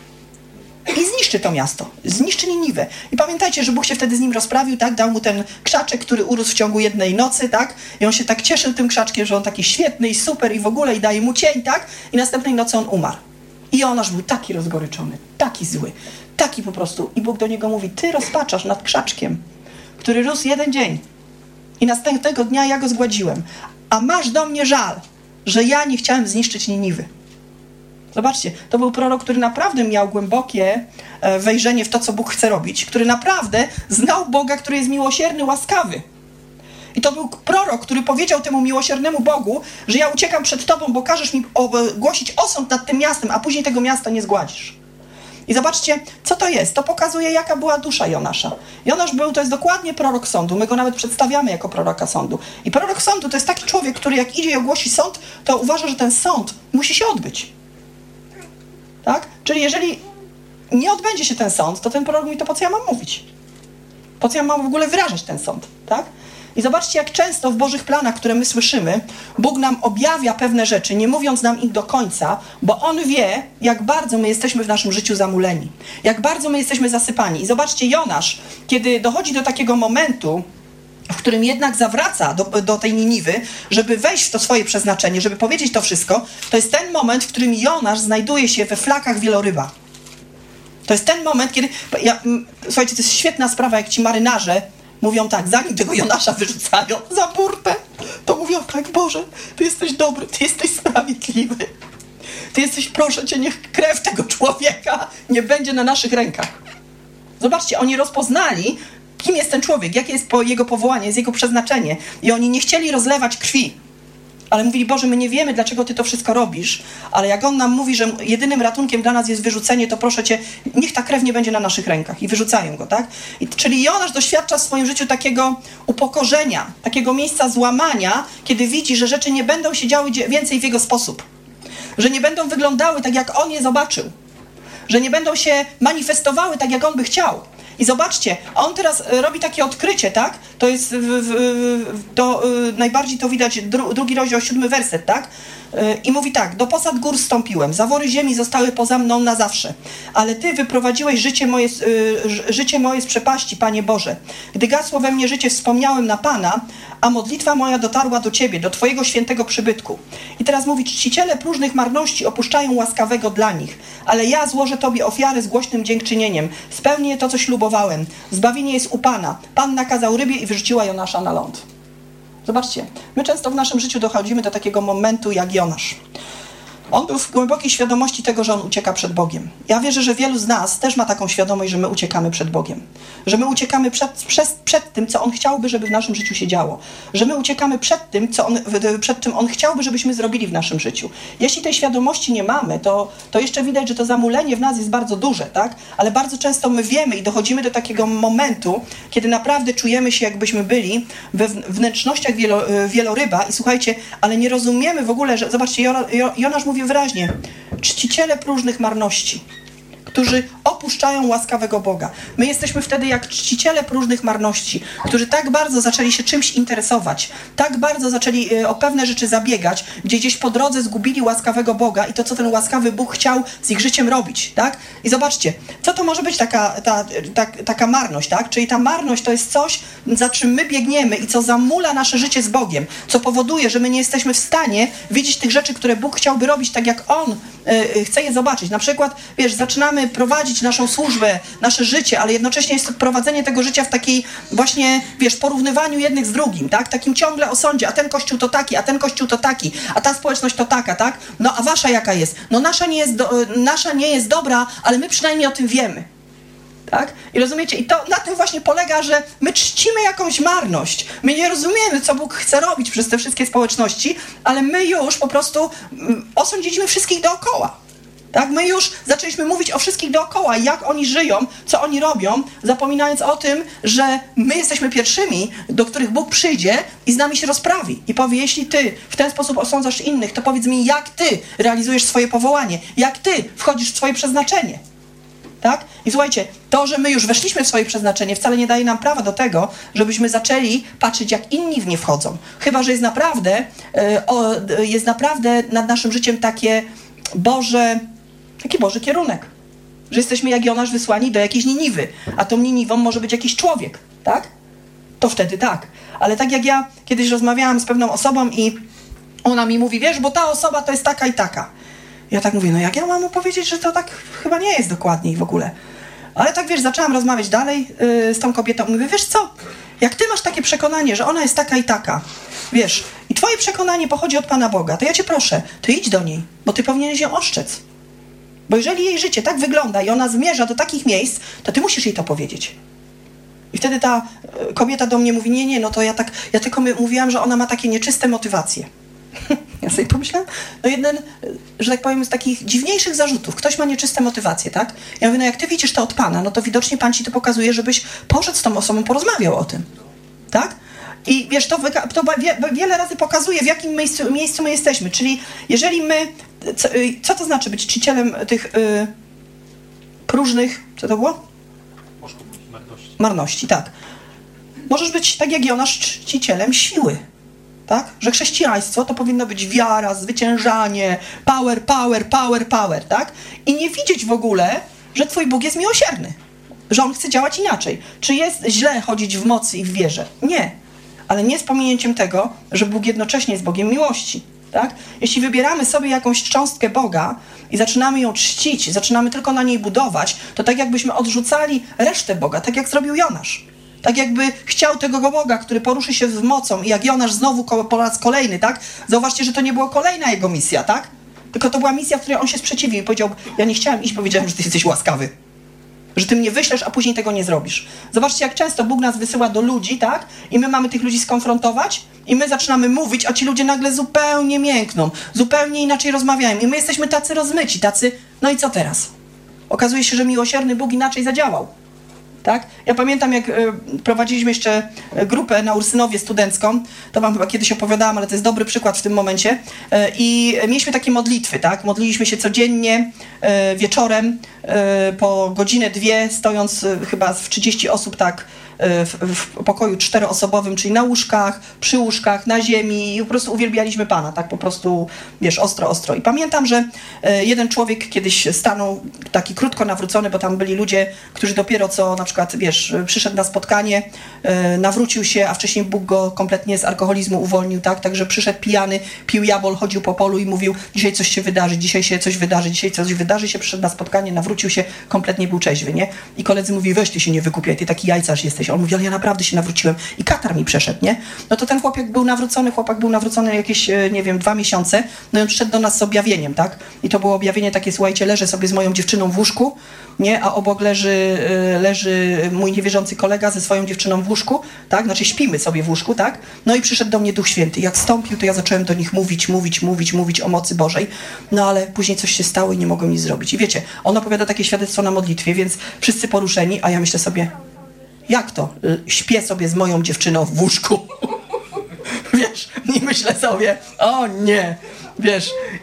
I zniszczy to miasto, zniszczy Niniwę. I pamiętajcie, że Bóg się wtedy z nim rozprawił, tak? Dał mu ten krzaczek, który urósł w ciągu jednej nocy, tak? I on się tak cieszył tym krzaczkiem, że on taki świetny i super i w ogóle i daje mu cień, tak? I następnej nocy on umarł. I Jonasz był taki rozgoryczony, taki zły, taki po prostu. I Bóg do niego mówi, ty rozpaczasz nad krzaczkiem, który rósł jeden dzień. I następnego dnia ja go zgładziłem. A masz do mnie żal, że ja nie chciałem zniszczyć Niniwy. Zobaczcie, to był prorok, który naprawdę miał głębokie wejrzenie w to, co Bóg chce robić, który naprawdę znał Boga, który jest miłosierny, łaskawy. I to był prorok, który powiedział temu miłosiernemu Bogu, że ja uciekam przed Tobą, bo każesz mi głosić osąd nad tym miastem, a później tego miasta nie zgładzisz. I zobaczcie, co to jest. To pokazuje, jaka była dusza Jonasza. Jonasz był, to jest dokładnie prorok sądu. My go nawet przedstawiamy jako proroka sądu. I prorok sądu to jest taki człowiek, który jak idzie i ogłosi sąd, to uważa, że ten sąd musi się odbyć. Tak? Czyli jeżeli nie odbędzie się ten sąd, to ten prorok mówi, to po co ja mam mówić? Po co ja mam w ogóle wyrażać ten sąd? Tak? I zobaczcie, jak często w Bożych planach, które my słyszymy, Bóg nam objawia pewne rzeczy, nie mówiąc nam ich do końca, bo On wie, jak bardzo my jesteśmy w naszym życiu zamuleni, jak bardzo my jesteśmy zasypani. I zobaczcie, Jonasz, kiedy dochodzi do takiego momentu, w którym jednak zawraca do, do tej Niniwy, żeby wejść w to swoje przeznaczenie, żeby powiedzieć to wszystko, to jest ten moment, w którym Jonasz znajduje się we flakach wieloryba. To jest ten moment, kiedy... Ja, słuchajcie, to jest świetna sprawa, jak ci marynarze mówią tak, zanim tego Jonasza wyrzucają za burtę, to mówią tak, Boże, Ty jesteś dobry, Ty jesteś sprawiedliwy. Ty jesteś, proszę Cię, niech krew tego człowieka nie będzie na naszych rękach. Zobaczcie, oni rozpoznali, kim jest ten człowiek, jakie jest jego powołanie, jest jego przeznaczenie. I oni nie chcieli rozlewać krwi. Ale mówili, Boże, my nie wiemy, dlaczego Ty to wszystko robisz, ale jak On nam mówi, że jedynym ratunkiem dla nas jest wyrzucenie, to proszę Cię, niech ta krew nie będzie na naszych rękach. I wyrzucają go, tak? I, czyli Jonasz doświadcza w swoim życiu takiego upokorzenia, takiego miejsca złamania, kiedy widzi, że rzeczy nie będą się działy więcej w jego sposób. Że nie będą wyglądały tak, jak On je zobaczył. Że nie będą się manifestowały tak, jak On by chciał. I zobaczcie, on teraz robi takie odkrycie, tak? To jest, w, w, to, y, najbardziej to widać, dru, drugi rozdział, siódmy werset, tak? Y, I mówi tak, do posad gór zstąpiłem, zawory ziemi zostały poza mną na zawsze, ale Ty wyprowadziłeś życie moje, y, życie moje z przepaści, Panie Boże. Gdy gasło we mnie życie, wspomniałem na Pana, a modlitwa moja dotarła do Ciebie, do Twojego świętego przybytku. I teraz mówi, czciciele próżnych marności opuszczają łaskawego dla nich, ale ja złożę Tobie ofiarę z głośnym dziękczynieniem, spełnię to, co ślubowałem. Zbawienie jest u Pana. Pan nakazał rybie i wyrzuciła Jonasza na ląd. Zobaczcie, my często w naszym życiu dochodzimy do takiego momentu jak Jonasz. On był w głębokiej świadomości tego, że on ucieka przed Bogiem. Ja wierzę, że wielu z nas też ma taką świadomość, że my uciekamy przed Bogiem. Że my uciekamy przed, przed, przed tym, co On chciałby, żeby w naszym życiu się działo. Że my uciekamy przed tym, co on, przed czym On chciałby, żebyśmy zrobili w naszym życiu. Jeśli tej świadomości nie mamy, to, to jeszcze widać, że to zamulenie w nas jest bardzo duże, tak? Ale bardzo często my wiemy i dochodzimy do takiego momentu, kiedy naprawdę czujemy się, jakbyśmy byli we wnętrznościach wielo, wieloryba i słuchajcie, ale nie rozumiemy w ogóle, że... Zobaczcie, Jonasz mówi wyraźnie, czciciele próżnych marności, którzy opuszczają łaskawego Boga. My jesteśmy wtedy jak czciciele próżnych marności, którzy tak bardzo zaczęli się czymś interesować, tak bardzo zaczęli y, o pewne rzeczy zabiegać, gdzie gdzieś po drodze zgubili łaskawego Boga i to, co ten łaskawy Bóg chciał z ich życiem robić, tak? I zobaczcie, co to może być taka, ta, ta, taka marność, tak? Czyli ta marność to jest coś, za czym my biegniemy i co zamula nasze życie z Bogiem, co powoduje, że my nie jesteśmy w stanie widzieć tych rzeczy, które Bóg chciałby robić tak, jak On y, chce je zobaczyć. Na przykład, wiesz, zaczynamy prowadzić naszą służbę, nasze życie, ale jednocześnie jest to prowadzenie tego życia w takiej właśnie, wiesz, porównywaniu jednych z drugim, tak? Takim ciągle osądzie, a ten kościół to taki, a ten kościół to taki, a ta społeczność to taka, tak? No a wasza jaka jest? No nasza nie jest, do, nasza nie jest dobra, ale my przynajmniej o tym wiemy. Tak? I rozumiecie? I to na tym właśnie polega, że my czcimy jakąś marność. My nie rozumiemy, co Bóg chce robić przez te wszystkie społeczności, ale my już po prostu mm, osądziliśmy wszystkich dookoła. Tak? My już zaczęliśmy mówić o wszystkich dookoła, jak oni żyją, co oni robią, zapominając o tym, że my jesteśmy pierwszymi, do których Bóg przyjdzie i z nami się rozprawi. I powie, jeśli ty w ten sposób osądzasz innych, to powiedz mi, jak ty realizujesz swoje powołanie, jak ty wchodzisz w swoje przeznaczenie. Tak? I słuchajcie, to, że my już weszliśmy w swoje przeznaczenie, wcale nie daje nam prawa do tego, żebyśmy zaczęli patrzeć, jak inni w nie wchodzą. Chyba że jest naprawdę, yy, o, jest naprawdę nad naszym życiem takie Boże, taki Boży kierunek. Że jesteśmy jak Jonasz wysłani do jakiejś Niniwy, a tą Niniwą może być jakiś człowiek, tak? To wtedy tak. Ale tak jak ja kiedyś rozmawiałam z pewną osobą i ona mi mówi, wiesz, bo ta osoba to jest taka i taka. Ja tak mówię, no jak ja mam mu powiedzieć, że to tak chyba nie jest dokładniej w ogóle. Ale tak, wiesz, zaczęłam rozmawiać dalej yy, z tą kobietą. Mówię, wiesz co, jak ty masz takie przekonanie, że ona jest taka i taka, wiesz, i twoje przekonanie pochodzi od Pana Boga, to ja cię proszę, to idź do niej, bo ty powinieneś ją oszczec. Bo jeżeli jej życie tak wygląda i ona zmierza do takich miejsc, to ty musisz jej to powiedzieć. I wtedy ta y, kobieta do mnie mówi, nie, nie, no to ja tak, ja tylko my, mówiłam, że ona ma takie nieczyste motywacje. Ja sobie pomyślałam, no jeden, że tak powiem, z takich dziwniejszych zarzutów. Ktoś ma nieczyste motywacje, tak? Ja mówię, no jak ty widzisz to od Pana, no to widocznie Pan ci to pokazuje, żebyś poszedł z tą osobą, porozmawiał o tym, tak? I wiesz, to, to wie, wiele razy pokazuje, w jakim miejscu, miejscu my jesteśmy. Czyli jeżeli my, co, co to znaczy być czcicielem tych y, próżnych, co to było? Marności. Marności, tak. Możesz być, tak jak Jonasz, czcicielem siły. Tak? Że chrześcijaństwo to powinno być wiara, zwyciężanie, power, power, power, power, tak? I nie widzieć w ogóle, że twój Bóg jest miłosierny, że On chce działać inaczej. Czy jest źle chodzić w mocy i w wierze? Nie. Ale nie z pominięciem tego, że Bóg jednocześnie jest Bogiem miłości, tak? Jeśli wybieramy sobie jakąś cząstkę Boga i zaczynamy ją czcić, zaczynamy tylko na niej budować, to tak jakbyśmy odrzucali resztę Boga, tak jak zrobił Jonasz. Tak jakby chciał tego Boga, który poruszy się z mocą i jak Jonasz znowu po raz kolejny, tak? Zauważcie, że to nie była kolejna jego misja, tak? Tylko to była misja, w której on się sprzeciwił i powiedział, ja nie chciałem iść, powiedziałem, że ty jesteś łaskawy. Że ty mnie wyślesz, a później tego nie zrobisz. Zobaczcie, jak często Bóg nas wysyła do ludzi, tak? I my mamy tych ludzi skonfrontować i my zaczynamy mówić, a ci ludzie nagle zupełnie miękną, zupełnie inaczej rozmawiają i my jesteśmy tacy rozmyci, tacy, no i co teraz? Okazuje się, że miłosierny Bóg inaczej zadziałał. Tak? Ja pamiętam, jak y, prowadziliśmy jeszcze grupę na Ursynowie studencką, to wam chyba kiedyś opowiadałam, ale to jest dobry przykład w tym momencie, y, i mieliśmy takie modlitwy, tak? Modliliśmy się codziennie y, wieczorem y, po godzinę, dwie, stojąc y, chyba w trzydzieści osób, tak, w, w pokoju czteroosobowym, czyli na łóżkach, przy łóżkach, na ziemi i po prostu uwielbialiśmy Pana, tak po prostu, wiesz, ostro, ostro. I pamiętam, że jeden człowiek kiedyś stanął taki krótko nawrócony, bo tam byli ludzie, którzy dopiero co na przykład, wiesz, przyszedł na spotkanie, nawrócił się, a wcześniej Bóg go kompletnie z alkoholizmu uwolnił, tak, także przyszedł pijany, pił jabol, chodził po polu i mówił, dzisiaj coś się wydarzy, dzisiaj się coś wydarzy, dzisiaj coś wydarzy się, przyszedł na spotkanie, nawrócił się, kompletnie był trzeźwy, nie? I koledzy mówi, weź ty się nie wykupiaj, ty taki jajcarz jesteś. On mówi, ale ja naprawdę się nawróciłem i katar mi przeszedł, nie? No to ten chłopak był nawrócony, chłopak był nawrócony jakieś, nie wiem, dwa miesiące, no i on przyszedł do nas z objawieniem, tak? I to było objawienie takie, słuchajcie, leżę sobie z moją dziewczyną w łóżku, nie? A obok leży, leży mój niewierzący kolega ze swoją dziewczyną w łóżku, tak? Znaczy śpimy sobie w łóżku, tak? No i przyszedł do mnie Duch Święty. Jak wstąpił, to ja zacząłem do nich mówić, mówić, mówić, mówić o mocy Bożej, no ale później coś się stało i nie mogłem nic zrobić. I wiecie, on opowiada takie świadectwo na modlitwie, więc wszyscy poruszeni, a ja myślę sobie, jak to? Śpię sobie z moją dziewczyną w łóżku. Wiesz, i myślę sobie, o nie, wiesz.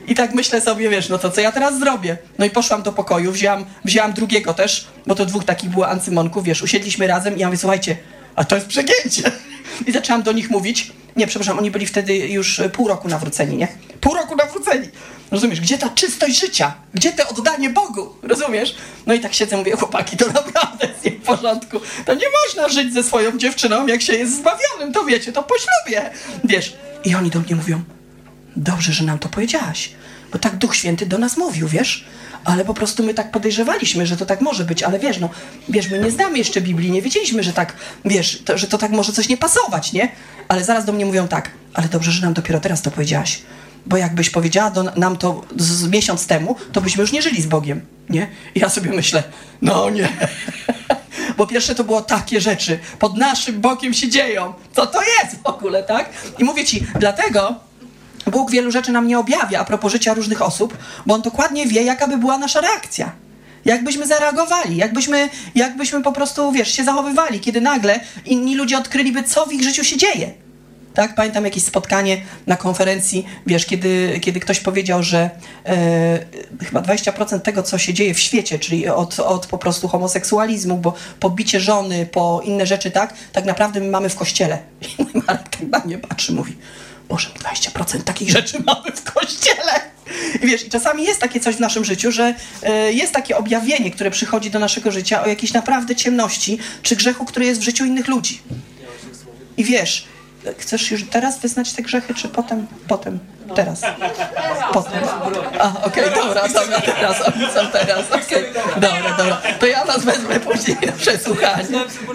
I tak myślę sobie, wiesz, no to co ja teraz zrobię? No i poszłam do pokoju, wzięłam, wzięłam drugiego też, bo to dwóch takich było ancymonków, wiesz, usiedliśmy razem i ja mówię, słuchajcie, a to jest przegięcie. I zaczęłam do nich mówić. Nie, przepraszam, oni byli wtedy już pół roku nawróceni, nie? Pół roku nawróceni. Rozumiesz, gdzie ta czystość życia? Gdzie te oddanie Bogu? Rozumiesz? No i tak siedzę, mówię, chłopaki, to naprawdę jest nie w porządku. To nie można żyć ze swoją dziewczyną, jak się jest zbawionym, to wiecie, to po ślubie. Wiesz, i oni do mnie mówią, dobrze, że nam to powiedziałaś, bo tak Duch Święty do nas mówił, wiesz? Ale po prostu my tak podejrzewaliśmy, że to tak może być, ale wiesz, no, wiesz, my nie znamy jeszcze Biblii, nie wiedzieliśmy, że tak, wiesz, to, że to tak może coś nie pasować, nie? Ale zaraz do mnie mówią tak, ale dobrze, że nam dopiero teraz to powiedziałaś, bo jakbyś powiedziała do, nam to z, z miesiąc temu, to byśmy już nie żyli z Bogiem, nie? I ja sobie myślę, no nie, bo pierwsze to było takie rzeczy, pod naszym bokiem się dzieją, co to jest w ogóle, tak? I mówię ci, dlatego Bóg wielu rzeczy nam nie objawia a propos życia różnych osób, bo On dokładnie wie, jaka by była nasza reakcja. Jakbyśmy zareagowali, jakbyśmy, jakbyśmy po prostu, wiesz, się zachowywali, kiedy nagle inni ludzie odkryliby, co w ich życiu się dzieje. Tak? Pamiętam jakieś spotkanie na konferencji, wiesz, kiedy, kiedy ktoś powiedział, że e, chyba dwadzieścia procent tego, co się dzieje w świecie, czyli od, od po prostu homoseksualizmu, bo po bicie żony, po inne rzeczy, tak, tak naprawdę my mamy w kościele. I mój Marek tak na mnie patrzy, mówi, Boże, dwadzieścia procent takich rzeczy mamy w kościele. I wiesz, i czasami jest takie coś w naszym życiu, że y, jest takie objawienie, które przychodzi do naszego życia o jakiejś naprawdę ciemności czy grzechu, który jest w życiu innych ludzi. I wiesz, chcesz już teraz wyznać te grzechy, czy potem? Potem. Teraz. Potem. A, okej, okay, dobra, dobra, teraz, co teraz, okej. Okay. Dobra, dobra. To ja was wezmę później na przesłuchanie.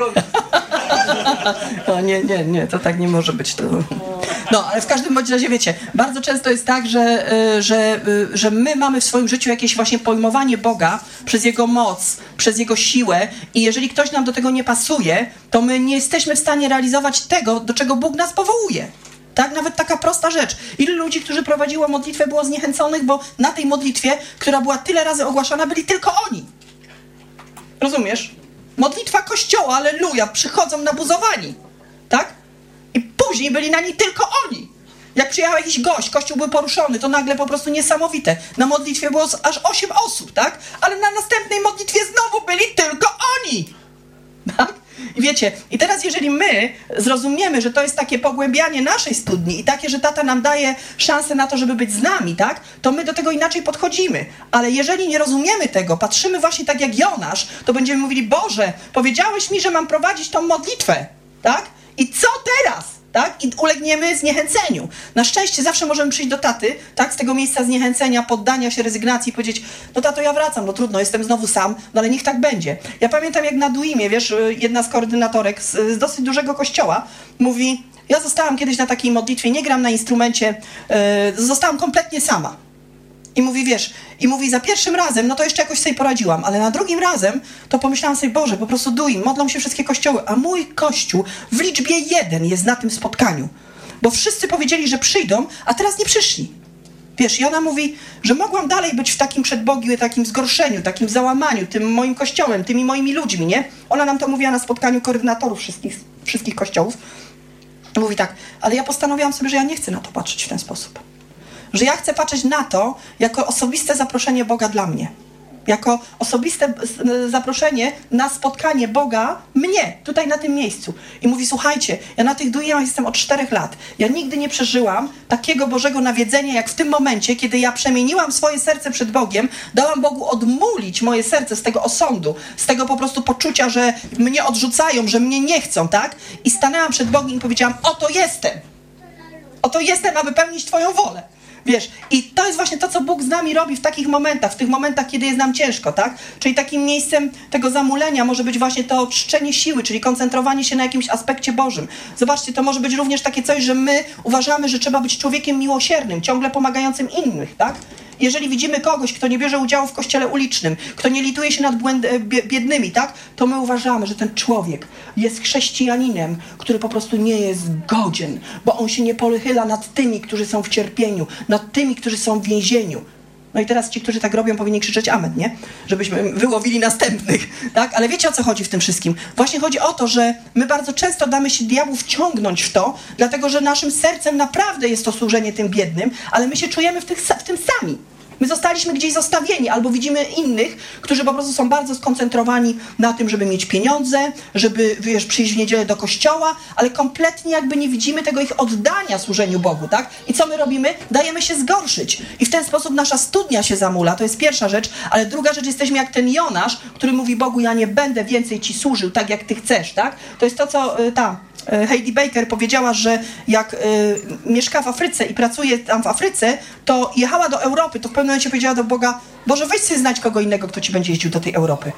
No nie, nie, nie, to tak nie może być. To... No, ale w każdym bądź razie, wiecie, bardzo często jest tak, że, że, że my mamy w swoim życiu jakieś właśnie pojmowanie Boga przez Jego moc, przez Jego siłę i jeżeli ktoś nam do tego nie pasuje, to my nie jesteśmy w stanie realizować tego, do czego Bóg nas powołuje. Tak? Nawet taka prosta rzecz. Ilu ludzi, którzy prowadziło modlitwę, było zniechęconych, bo na tej modlitwie, która była tyle razy ogłaszana, byli tylko oni. Rozumiesz? Modlitwa Kościoła, alleluja, przychodzą nabuzowani. Tak? I później byli na niej tylko oni. Jak przyjechał jakiś gość, Kościół był poruszony, to nagle po prostu niesamowite. Na modlitwie było aż osiem osób, tak? Ale na następnej modlitwie znowu byli tylko oni. Tak? I wiecie, i teraz jeżeli my zrozumiemy, że to jest takie pogłębianie naszej studni i takie, że tata nam daje szansę na to, żeby być z nami, tak? To my do tego inaczej podchodzimy. Ale jeżeli nie rozumiemy tego, patrzymy właśnie tak jak Jonasz, to będziemy mówili, Boże, powiedziałeś mi, że mam prowadzić tą modlitwę, tak? I co teraz? Tak? I ulegniemy zniechęceniu. Na szczęście zawsze możemy przyjść do taty, tak? Z tego miejsca zniechęcenia, poddania się, rezygnacji i powiedzieć, no tato, ja wracam, no trudno, jestem znowu sam, no ale niech tak będzie. Ja pamiętam jak na Duimie, wiesz, jedna z koordynatorek z, z dosyć dużego kościoła mówi, ja zostałam kiedyś na takiej modlitwie, nie gram na instrumencie, yy, zostałam kompletnie sama. I mówi, wiesz, i mówi, za pierwszym razem, no to jeszcze jakoś sobie poradziłam, ale na drugim razem to pomyślałam sobie, Boże, po prostu Duim, modlą się wszystkie kościoły, a mój kościół w liczbie jeden jest na tym spotkaniu. Bo wszyscy powiedzieli, że przyjdą, a teraz nie przyszli. Wiesz, i ona mówi, że mogłam dalej być w takim przed Bogiem, takim zgorszeniu, takim załamaniu, tym moim kościołem, tymi moimi ludźmi, nie? Ona nam to mówiła na spotkaniu koordynatorów wszystkich, wszystkich kościołów. Mówi tak, ale ja postanowiłam sobie, że ja nie chcę na to patrzeć w ten sposób. Że ja chcę patrzeć na to jako osobiste zaproszenie Boga dla mnie. Jako osobiste zaproszenie na spotkanie Boga mnie, tutaj na tym miejscu. I mówi, słuchajcie, ja na tych Duimach jestem od czterech lat. Ja nigdy nie przeżyłam takiego Bożego nawiedzenia, jak w tym momencie, kiedy ja przemieniłam swoje serce przed Bogiem, dałam Bogu odmulić moje serce z tego osądu, z tego po prostu poczucia, że mnie odrzucają, że mnie nie chcą, tak? I stanęłam przed Bogiem i powiedziałam, oto jestem. Oto jestem, aby pełnić Twoją wolę. Wiesz, i to jest właśnie to, co Bóg z nami robi w takich momentach, w tych momentach, kiedy jest nam ciężko, tak? Czyli takim miejscem tego zamulenia może być właśnie to oczyszczenie siły, czyli koncentrowanie się na jakimś aspekcie Bożym. Zobaczcie, to może być również takie coś, że my uważamy, że trzeba być człowiekiem miłosiernym, ciągle pomagającym innych, tak? Jeżeli widzimy kogoś, kto nie bierze udziału w kościele ulicznym, kto nie lituje się nad błęd- biednymi, tak? To my uważamy, że ten człowiek jest chrześcijaninem, który po prostu nie jest godzien, bo on się nie pochyla nad tymi, którzy są w cierpieniu, nad tymi, którzy są w więzieniu. No i teraz ci, którzy tak robią, powinni krzyczeć amen, nie? Żebyśmy wyłowili następnych, tak? Ale wiecie, o co chodzi w tym wszystkim? Właśnie chodzi o to, że my bardzo często damy się diabłu wciągnąć w to, dlatego że naszym sercem naprawdę jest to służenie tym biednym, ale my się czujemy w, tych, w tym sami. My zostaliśmy gdzieś zostawieni, albo widzimy innych, którzy po prostu są bardzo skoncentrowani na tym, żeby mieć pieniądze, żeby, wiesz, przyjść w niedzielę do kościoła, ale kompletnie jakby nie widzimy tego ich oddania służeniu Bogu, tak? I co my robimy? Dajemy się zgorszyć. I w ten sposób nasza studnia się zamula, to jest pierwsza rzecz, ale druga rzecz, jesteśmy jak ten Jonasz, który mówi Bogu, ja nie będę więcej ci służył tak, jak ty chcesz, tak? To jest to, co y, ta... Heidi Baker powiedziała, że jak y, mieszka w Afryce i pracuje tam w Afryce, to jechała do Europy, to w pewnym momencie powiedziała do Boga, Boże, weź sobie znać kogo innego, kto ci będzie jeździł do tej Europy.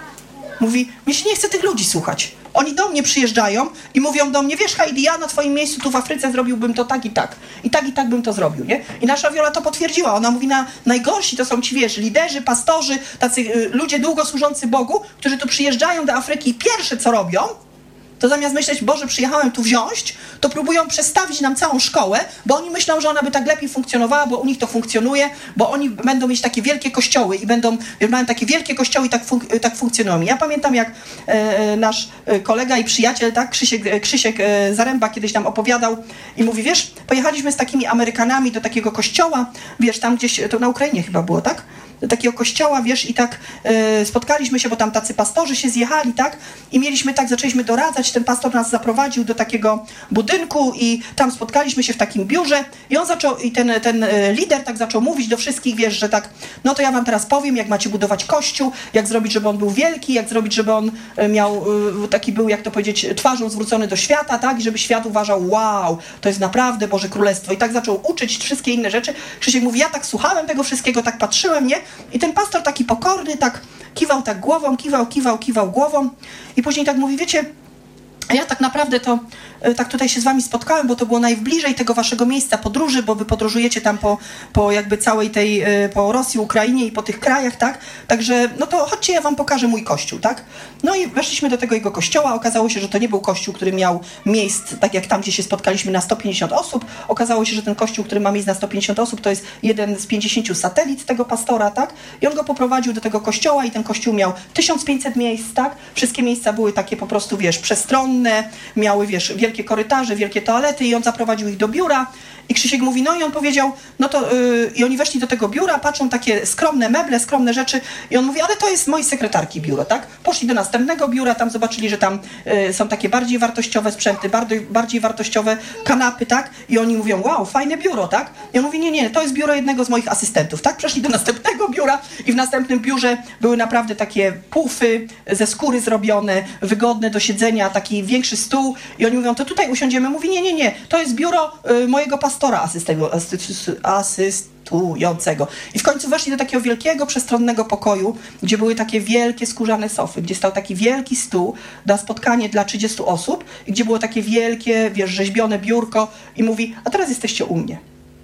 Mówi, mnie się nie chce tych ludzi słuchać. Oni do mnie przyjeżdżają i mówią do mnie, wiesz Heidi, ja na twoim miejscu tu w Afryce zrobiłbym to tak i tak. I tak i tak bym to zrobił, nie? I nasza Wiola to potwierdziła. Ona mówi, na najgorsi to są ci, wiesz, liderzy, pastorzy, tacy y, ludzie długo służący Bogu, którzy tu przyjeżdżają do Afryki i pierwsze co robią, to zamiast myśleć, Boże, przyjechałem tu wziąć, to próbują przestawić nam całą szkołę, bo oni myślą, że ona by tak lepiej funkcjonowała, bo u nich to funkcjonuje, bo oni będą mieć takie wielkie kościoły i będą, mają takie wielkie kościoły i tak, fun- tak funkcjonują. Ja pamiętam, jak e, nasz kolega i przyjaciel, tak, Krzysiek, Krzysiek e, Zaręba kiedyś nam opowiadał i mówi, wiesz, pojechaliśmy z takimi Amerykanami do takiego kościoła, wiesz, tam gdzieś, to na Ukrainie chyba było, tak? Do takiego kościoła, wiesz, i tak e, spotkaliśmy się, bo tam tacy pastorzy się zjechali, tak? I mieliśmy tak, zaczęliśmy doradzać, ten pastor nas zaprowadził do takiego budynku i tam spotkaliśmy się w takim biurze i on zaczął, i ten, ten e, lider tak zaczął mówić do wszystkich, wiesz, że tak, no to ja wam teraz powiem, jak macie budować kościół, jak zrobić, żeby on był wielki, jak zrobić, żeby on e, miał, e, taki był, jak to powiedzieć, twarzą zwrócony do świata, tak? I żeby świat uważał, wow, to jest naprawdę Boże Królestwo. I tak zaczął uczyć wszystkie inne rzeczy. Krzysiek mówi, ja tak słuchałem tego wszystkiego, tak patrzyłem, nie? I ten pastor taki pokorny, tak kiwał tak głową, kiwał, kiwał, kiwał głową i później tak mówi, wiecie, ja tak naprawdę to tak tutaj się z wami spotkałem, bo to było najbliżej tego waszego miejsca podróży, bo wy podróżujecie tam po, po jakby całej tej, po Rosji, Ukrainie i po tych krajach, tak? Także, no to chodźcie, ja wam pokażę mój kościół, tak? No i weszliśmy do tego jego kościoła, okazało się, że to nie był kościół, który miał miejsc, tak jak tam, gdzie się spotkaliśmy, na sto pięćdziesiąt osób. Okazało się, że ten kościół, który ma miejsc na sto pięćdziesiąt osób, to jest jeden z pięćdziesięciu satelit tego pastora, tak? I on go poprowadził do tego kościoła i ten kościół miał tysiąc pięćset miejsc, tak? Wszystkie miejsca były takie po prostu, wiesz, przestronne, miały, wiesz, wielkie korytarze, wielkie toalety i on zaprowadził ich do biura i Krzysiek mówi, no i on powiedział, no to yy, i oni weszli do tego biura, patrzą takie skromne meble, skromne rzeczy i on mówi, ale to jest mojej sekretarki biuro, tak? Poszli do następnego biura, tam zobaczyli, że tam yy, są takie bardziej wartościowe sprzęty, bardziej, bardziej wartościowe kanapy, tak? I oni mówią, wow, fajne biuro, tak? I on mówi, nie, nie, to jest biuro jednego z moich asystentów, tak? Przeszli do następnego biura i w następnym biurze były naprawdę takie pufy ze skóry zrobione, wygodne do siedzenia, taki większy stół i oni mówią, to tutaj usiądziemy. Mówi, nie, nie, nie, to jest biuro y, mojego pastora asystu, asystu, asystującego. I w końcu weszli do takiego wielkiego, przestronnego pokoju, gdzie były takie wielkie skórzane sofy, gdzie stał taki wielki stół na spotkanie dla trzydziestu osób i gdzie było takie wielkie, wiesz, rzeźbione biurko i mówi, a teraz jesteście u mnie.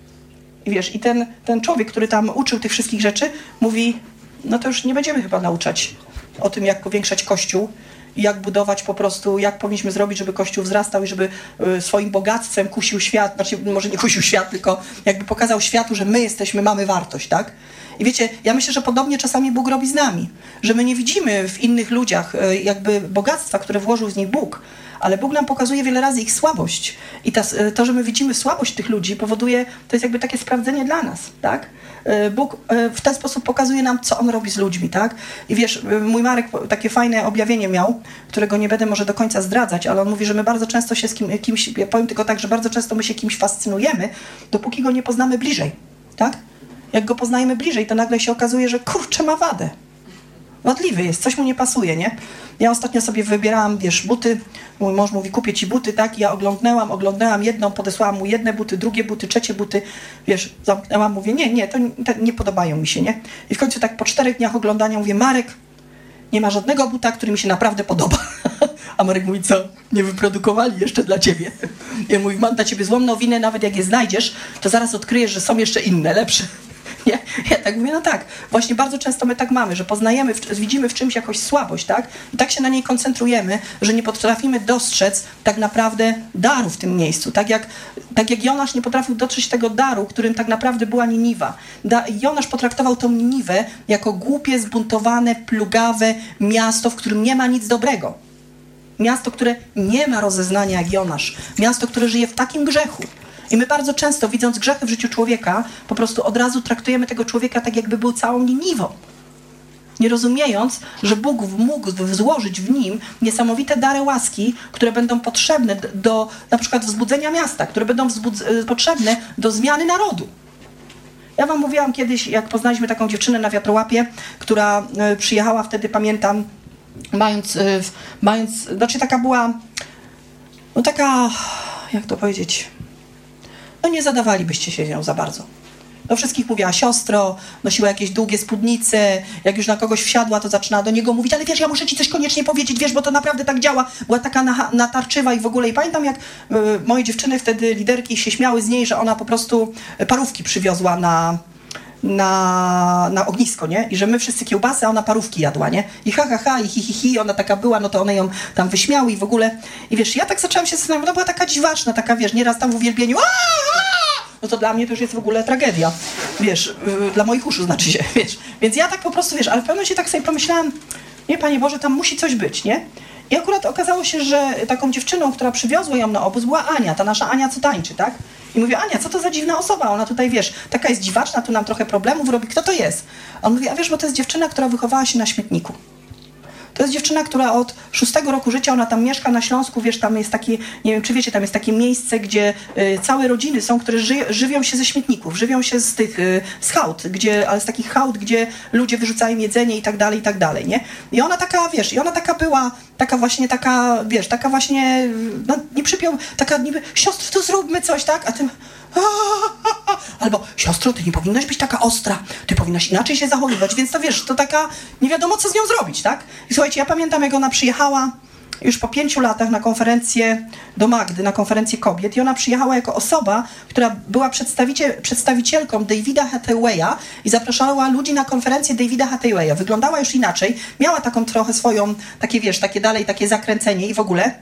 I wiesz, i ten, ten człowiek, który tam uczył tych wszystkich rzeczy, mówi, no to już nie będziemy chyba nauczać o tym, jak powiększać kościół, jak budować po prostu, jak powinniśmy zrobić, żeby Kościół wzrastał i żeby y, swoim bogactwem kusił świat, znaczy może nie kusił świat, tylko jakby pokazał światu, że my jesteśmy, mamy wartość, tak? I wiecie, ja myślę, że podobnie czasami Bóg robi z nami, że my nie widzimy w innych ludziach y, jakby bogactwa, które włożył z nich Bóg, ale Bóg nam pokazuje wiele razy ich słabość. I ta, to, że my widzimy słabość tych ludzi, powoduje, to jest jakby takie sprawdzenie dla nas, tak? Bóg w ten sposób pokazuje nam, co On robi z ludźmi, tak? I wiesz, mój Marek takie fajne objawienie miał, którego nie będę może do końca zdradzać, ale on mówi, że my bardzo często się z kim, kimś, ja powiem tylko tak, że bardzo często my się kimś fascynujemy, dopóki go nie poznamy bliżej, tak? Jak go poznajemy bliżej, to nagle się okazuje, że kurczę, ma wadę. Wadliwy jest, coś mu nie pasuje, nie? Ja ostatnio sobie wybierałam, wiesz, buty, mój mąż mówi, kupię ci buty, tak? Ja oglądnęłam, oglądnęłam jedną, podesłałam mu jedne buty, drugie buty, trzecie buty, wiesz, zamknęłam, mówię, nie, nie, to nie, nie podobają mi się, nie? I w końcu tak po czterech dniach oglądania mówię, Marek, nie ma żadnego buta, który mi się naprawdę podoba. A Marek mówi, co? Nie wyprodukowali jeszcze dla ciebie. Ja mówię, mam dla ciebie złą nowinę, nawet jak je znajdziesz, to zaraz odkryjesz, że są jeszcze inne, lepsze. Nie? Ja tak mówię, no tak, właśnie bardzo często my tak mamy, że poznajemy, w, widzimy w czymś jakąś słabość, tak? I tak się na niej koncentrujemy, że nie potrafimy dostrzec tak naprawdę daru w tym miejscu. Tak jak, tak jak Jonasz nie potrafił dotrzeć tego daru, którym tak naprawdę była Niniwa. Da, Jonasz potraktował tą Niniwę jako głupie, zbuntowane, plugawe miasto, w którym nie ma nic dobrego. Miasto, które nie ma rozeznania jak Jonasz. Miasto, które żyje w takim grzechu. I my bardzo często, widząc grzechy w życiu człowieka, po prostu od razu traktujemy tego człowieka tak, jakby był całą Niniwą. Nie rozumiejąc, że Bóg mógł złożyć w nim niesamowite dary łaski, które będą potrzebne do na przykład wzbudzenia miasta, które będą wzbudz- potrzebne do zmiany narodu. Ja wam mówiłam kiedyś, jak poznaliśmy taką dziewczynę na wiatrołapie, która y, przyjechała wtedy, pamiętam, mając, y, mając, znaczy taka była, no taka, jak to powiedzieć, no nie zadawalibyście się nią za bardzo. Do wszystkich mówiła siostro, nosiła jakieś długie spódnice, jak już na kogoś wsiadła, to zaczynała do niego mówić, ale wiesz, ja muszę ci coś koniecznie powiedzieć, wiesz, bo to naprawdę tak działa. Była taka na, natarczywa i w ogóle. I pamiętam, jak y, moje dziewczyny wtedy, liderki, się śmiały z niej, że ona po prostu parówki przywiozła na, na, na ognisko, nie? I że my wszyscy kiełbasy, a ona parówki jadła, nie? I ha, ha, ha, i hi, hi, hi, ona taka była, no to one ją tam wyśmiały i w ogóle. I wiesz, ja tak zaczęłam się zastanawiać, ona była taka dziwaczna, taka, wiesz, nieraz tam w uwielbieniu, aaa! No to dla mnie to już jest w ogóle tragedia, wiesz, yy, dla moich uszu znaczy się, wiesz. Więc ja tak po prostu, wiesz, ale w pewnym momencie tak sobie pomyślałam, nie, Panie Boże, tam musi coś być, nie? I akurat okazało się, że taką dziewczyną, która przywiozła ją na obóz, była Ania, ta nasza Ania, co tańczy, tak? I mówię, Ania, co to za dziwna osoba? Ona tutaj, wiesz, taka jest dziwaczna, tu nam trochę problemów robi. Kto to jest? A on mówi, a wiesz, bo to jest dziewczyna, która wychowała się na śmietniku. To jest dziewczyna, która od szóstego roku życia, ona tam mieszka na Śląsku, wiesz, tam jest takie, nie wiem, czy wiecie, tam jest takie miejsce, gdzie y, całe rodziny są, które ży, żywią się ze śmietników, żywią się z tych, y, z hałd, gdzie, ale z takich hałd, gdzie ludzie wyrzucają jedzenie i tak dalej, i tak dalej, nie? I ona taka, wiesz, i ona taka była, taka właśnie, taka, wiesz, taka właśnie, no nie przypiął, taka niby, siostro, to zróbmy coś, tak? A ty... Albo, siostro, ty nie powinnaś być taka ostra, ty powinnaś inaczej się zachowywać, więc to wiesz, to taka, nie wiadomo co z nią zrobić, tak? I słuchajcie, ja pamiętam, jak ona przyjechała już po pięciu latach na konferencję do Magdy, na konferencję kobiet i ona przyjechała jako osoba, która była przedstawiciel, przedstawicielką Davida Hathawaya i zapraszała ludzi na konferencję Davida Hathawaya. Wyglądała już inaczej, miała taką trochę swoją, takie wiesz, takie dalej, takie zakręcenie i w ogóle.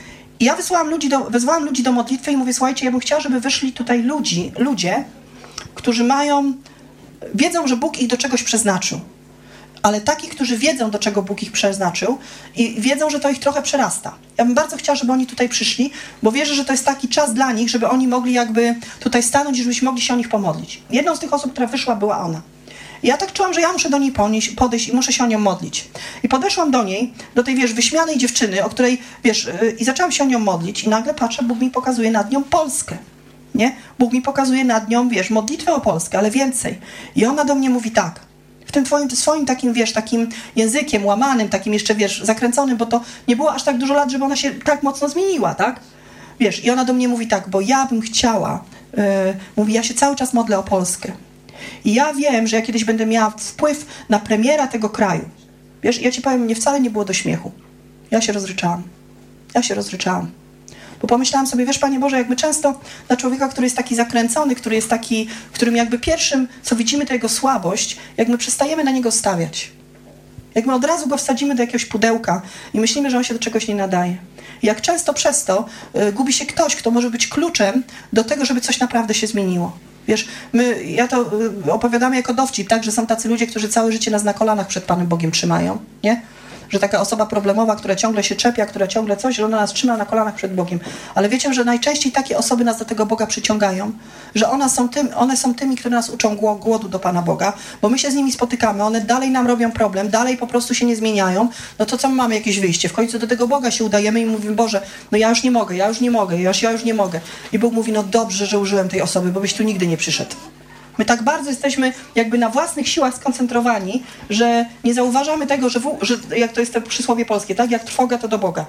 I ja wysłałam ludzi do, wezwałam ludzi do modlitwy i mówię, słuchajcie, ja bym chciała, żeby wyszli tutaj ludzi, ludzie, którzy mają, wiedzą, że Bóg ich do czegoś przeznaczył. Ale takich, którzy wiedzą, do czego Bóg ich przeznaczył i wiedzą, że to ich trochę przerasta. Ja bym bardzo chciała, żeby oni tutaj przyszli, bo wierzę, że to jest taki czas dla nich, żeby oni mogli jakby tutaj stanąć i żebyśmy mogli się o nich pomodlić. Jedną z tych osób, która wyszła, była ona. I ja tak czułam, że ja muszę do niej ponieść, podejść i muszę się o nią modlić. I podeszłam do niej, do tej, wiesz, wyśmianej dziewczyny, o której, wiesz, yy, i zaczęłam się o nią modlić i nagle patrzę, Bóg mi pokazuje nad nią Polskę, nie? Bóg mi pokazuje nad nią, wiesz, modlitwę o Polskę, ale więcej. I ona do mnie mówi tak, w tym twoim, swoim takim, wiesz, takim językiem łamanym, takim jeszcze, wiesz, zakręconym, bo to nie było aż tak dużo lat, żeby ona się tak mocno zmieniła, tak? Wiesz, i ona do mnie mówi tak, bo ja bym chciała, yy, mówi, ja się cały czas modlę o Polskę. I ja wiem, że ja kiedyś będę miała wpływ na premiera tego kraju. Wiesz, ja ci powiem, mnie wcale nie było do śmiechu. Ja się rozryczałam. Ja się rozryczałam. Bo pomyślałam sobie, wiesz, Panie Boże, jak my często na człowieka, który jest taki zakręcony, który jest taki, którym jakby pierwszym, co widzimy, to jego słabość, jak my przestajemy na niego stawiać. Jak my od razu go wsadzimy do jakiegoś pudełka i myślimy, że on się do czegoś nie nadaje. I jak często przez to y, gubi się ktoś, kto może być kluczem do tego, żeby coś naprawdę się zmieniło. Wiesz, my, ja to y, opowiadamy jako dowcip, tak, że są tacy ludzie, którzy całe życie nas na kolanach przed Panem Bogiem trzymają, nie? Że taka osoba problemowa, która ciągle się czepia, która ciągle coś, że ona nas trzyma na kolanach przed Bogiem. Ale wiecie, że najczęściej takie osoby nas do tego Boga przyciągają, że one są, tym, one są tymi, które nas uczą głodu do Pana Boga, bo my się z nimi spotykamy, one dalej nam robią problem, dalej po prostu się nie zmieniają, no to co my mamy jakieś wyjście? W końcu do tego Boga się udajemy i mówimy, Boże, no ja już nie mogę, ja już nie mogę, ja już, ja już nie mogę. I Bóg mówi, no dobrze, że użyłem tej osoby, bo byś tu nigdy nie przyszedł. My tak bardzo jesteśmy jakby na własnych siłach skoncentrowani, że nie zauważamy tego, że, w, że jak to jest to przysłowie polskie, tak? Jak trwoga to do Boga.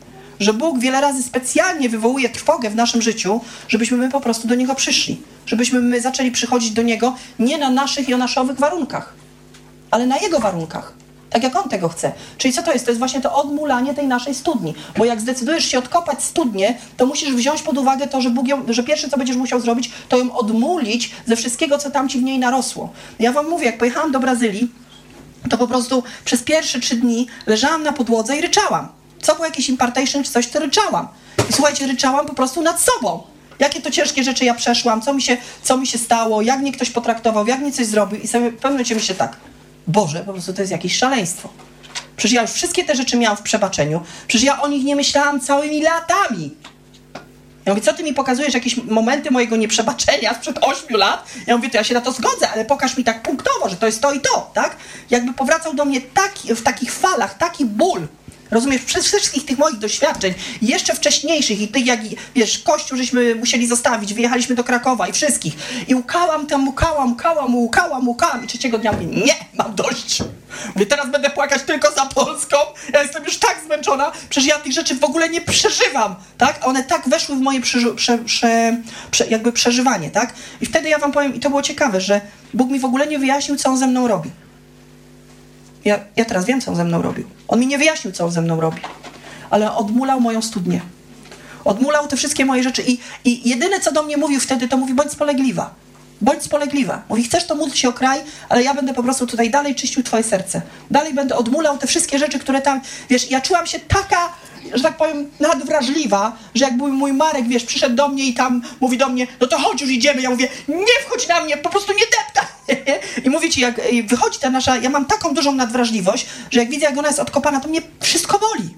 Że Bóg wiele razy specjalnie wywołuje trwogę w naszym życiu, żebyśmy my po prostu do Niego przyszli. Żebyśmy my zaczęli przychodzić do Niego nie na naszych jonaszowych warunkach, ale na Jego warunkach. tak jak On tego chce. Czyli co to jest? To jest właśnie to odmulanie tej naszej studni. Bo jak zdecydujesz się odkopać studnię, to musisz wziąć pod uwagę to, że Bóg ją, że pierwsze, co będziesz musiał zrobić, to ją odmulić ze wszystkiego, co tam ci w niej narosło. Ja wam mówię, jak pojechałam do Brazylii, to po prostu przez pierwsze trzy dni leżałam na podłodze i ryczałam. Co było jakiś impartation czy coś, to ryczałam. I słuchajcie, ryczałam po prostu nad sobą. Jakie to ciężkie rzeczy ja przeszłam, co mi się, co mi się stało, jak mnie ktoś potraktował, jak mnie coś zrobił. I sobie w pewnym momencie myślę tak, Boże, po prostu to jest jakieś szaleństwo. Przecież ja już wszystkie te rzeczy miałam w przebaczeniu. Przecież ja o nich nie myślałam całymi latami. Ja mówię, co ty mi pokazujesz, jakieś momenty mojego nieprzebaczenia sprzed ośmiu lat? Ja mówię, to ja się na to zgodzę, ale pokaż mi tak punktowo, że to jest to i to, tak? Jakby powracał do mnie taki, w takich falach, taki ból. Rozumiesz, przez wszystkich tych moich doświadczeń, jeszcze wcześniejszych i tych, jak, wiesz, Kościół żeśmy musieli zostawić, wyjechaliśmy do Krakowa i wszystkich. I łkałam tam, łkałam, łkałam, łkałam, łkałam i trzeciego dnia mówię, nie, mam dość. Mówię, teraz będę płakać tylko za Polską, ja jestem już tak zmęczona, przecież ja tych rzeczy w ogóle nie przeżywam, tak? A one tak weszły w moje przeży- prze, prze, prze, jakby przeżywanie, tak? I wtedy ja wam powiem, i to było ciekawe, że Bóg mi w ogóle nie wyjaśnił, co On ze mną robi. Ja, ja teraz wiem, co On ze mną robił. On mi nie wyjaśnił, co On ze mną robi. Ale odmulał moją studnię. Odmulał te wszystkie moje rzeczy. I, i jedyne, co do mnie mówił wtedy, to mówi, bądź spolegliwa. Bądź spolegliwa. Mówi, chcesz, to módl się o kraj, ale ja będę po prostu tutaj dalej czyścił twoje serce. Dalej będę odmulał te wszystkie rzeczy, które tam... Wiesz, ja czułam się taka, że tak powiem, nadwrażliwa, że jakby mój Marek, wiesz, przyszedł do mnie i tam mówi do mnie, no to chodź, już idziemy. Ja mówię, nie wchodź na mnie, po prostu nie deptaj. I mówię ci, jak wychodzi ta nasza... Ja mam taką dużą nadwrażliwość, że jak widzę, jak ona jest odkopana, to mnie wszystko boli.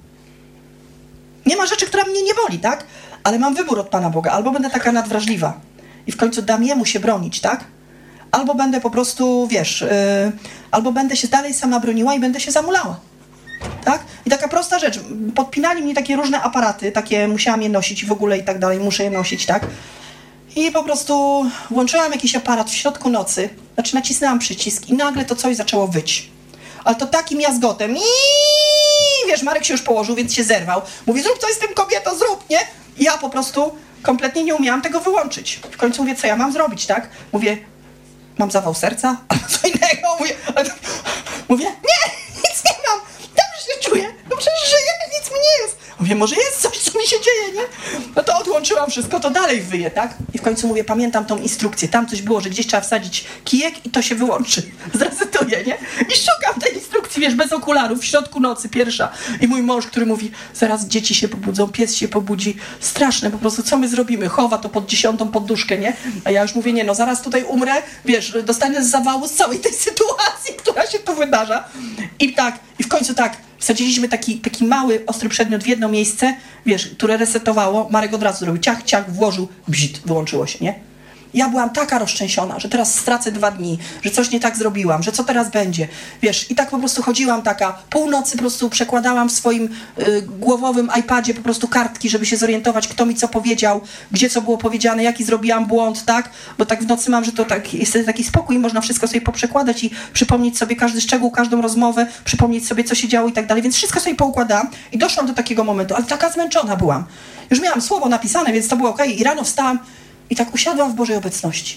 Nie ma rzeczy, która mnie nie boli, tak? Ale mam wybór od Pana Boga. Albo będę taka nadwrażliwa i w końcu dam Jemu się bronić, tak? Albo będę po prostu, wiesz, yy, albo będę się dalej sama broniła i będę się zamulała. Tak? I taka prosta rzecz. Podpinali mnie takie różne aparaty, takie musiałam je nosić i w ogóle i tak dalej, muszę je nosić, tak? I po prostu włączyłam jakiś aparat w środku nocy, znaczy nacisnęłam przycisk i nagle to coś zaczęło wyć. Ale to takim jazgotem. I wiesz, Marek się już położył, więc się zerwał. Mówi, zrób coś z tym, kobieto, zrób, nie? I ja po prostu kompletnie nie umiałam tego wyłączyć. W końcu mówię, co ja mam zrobić, tak? Mówię, mam zawał serca? Albo co innego? Mówię, mówię, nie, nic nie mam. Dobrze się czuję. No przecież żyję, nic mi nie jest. Mówię, może jest coś, co mi się dzieje, nie? No to odłączyłam wszystko, to dalej wyje, tak? I w końcu mówię, pamiętam tą instrukcję. Tam coś było, że gdzieś trzeba wsadzić kijek i to się wyłączy. Zresetuje, nie? I szukam tej instrukcji, wiesz, bez okularów, w środku nocy, pierwsza. I mój mąż, który mówi, zaraz dzieci się pobudzą, pies się pobudzi. Straszne, po prostu, co my zrobimy? Chowa to pod dziesiątą poduszkę, nie? A ja już mówię, nie, no zaraz tutaj umrę, wiesz, dostanę z zawału z całej tej sytuacji, która się tu wydarza. I tak, i w końcu tak, wsadziliśmy taki, taki mały, ostry przedmiot w jedno miejsce, wiesz, które resetowało. Marek od razu zrobił ciach, ciach, włożył, bzit, wyłączyło się, nie? Ja byłam taka roztrzęsiona, że teraz stracę dwa dni, że coś nie tak zrobiłam, że co teraz będzie, wiesz, i tak po prostu chodziłam taka, północy po prostu przekładałam w swoim y, głowowym iPadzie po prostu kartki, żeby się zorientować, kto mi co powiedział, gdzie co było powiedziane, jaki zrobiłam błąd, tak, bo tak w nocy mam, że to tak, jest taki spokój, można wszystko sobie poprzekładać i przypomnieć sobie każdy szczegół, każdą rozmowę, przypomnieć sobie, co się działo i tak dalej, więc wszystko sobie poukładałam i doszłam do takiego momentu, ale taka zmęczona byłam. Już miałam słowo napisane, więc to było okej, i rano wstałam i tak usiadłam w Bożej obecności.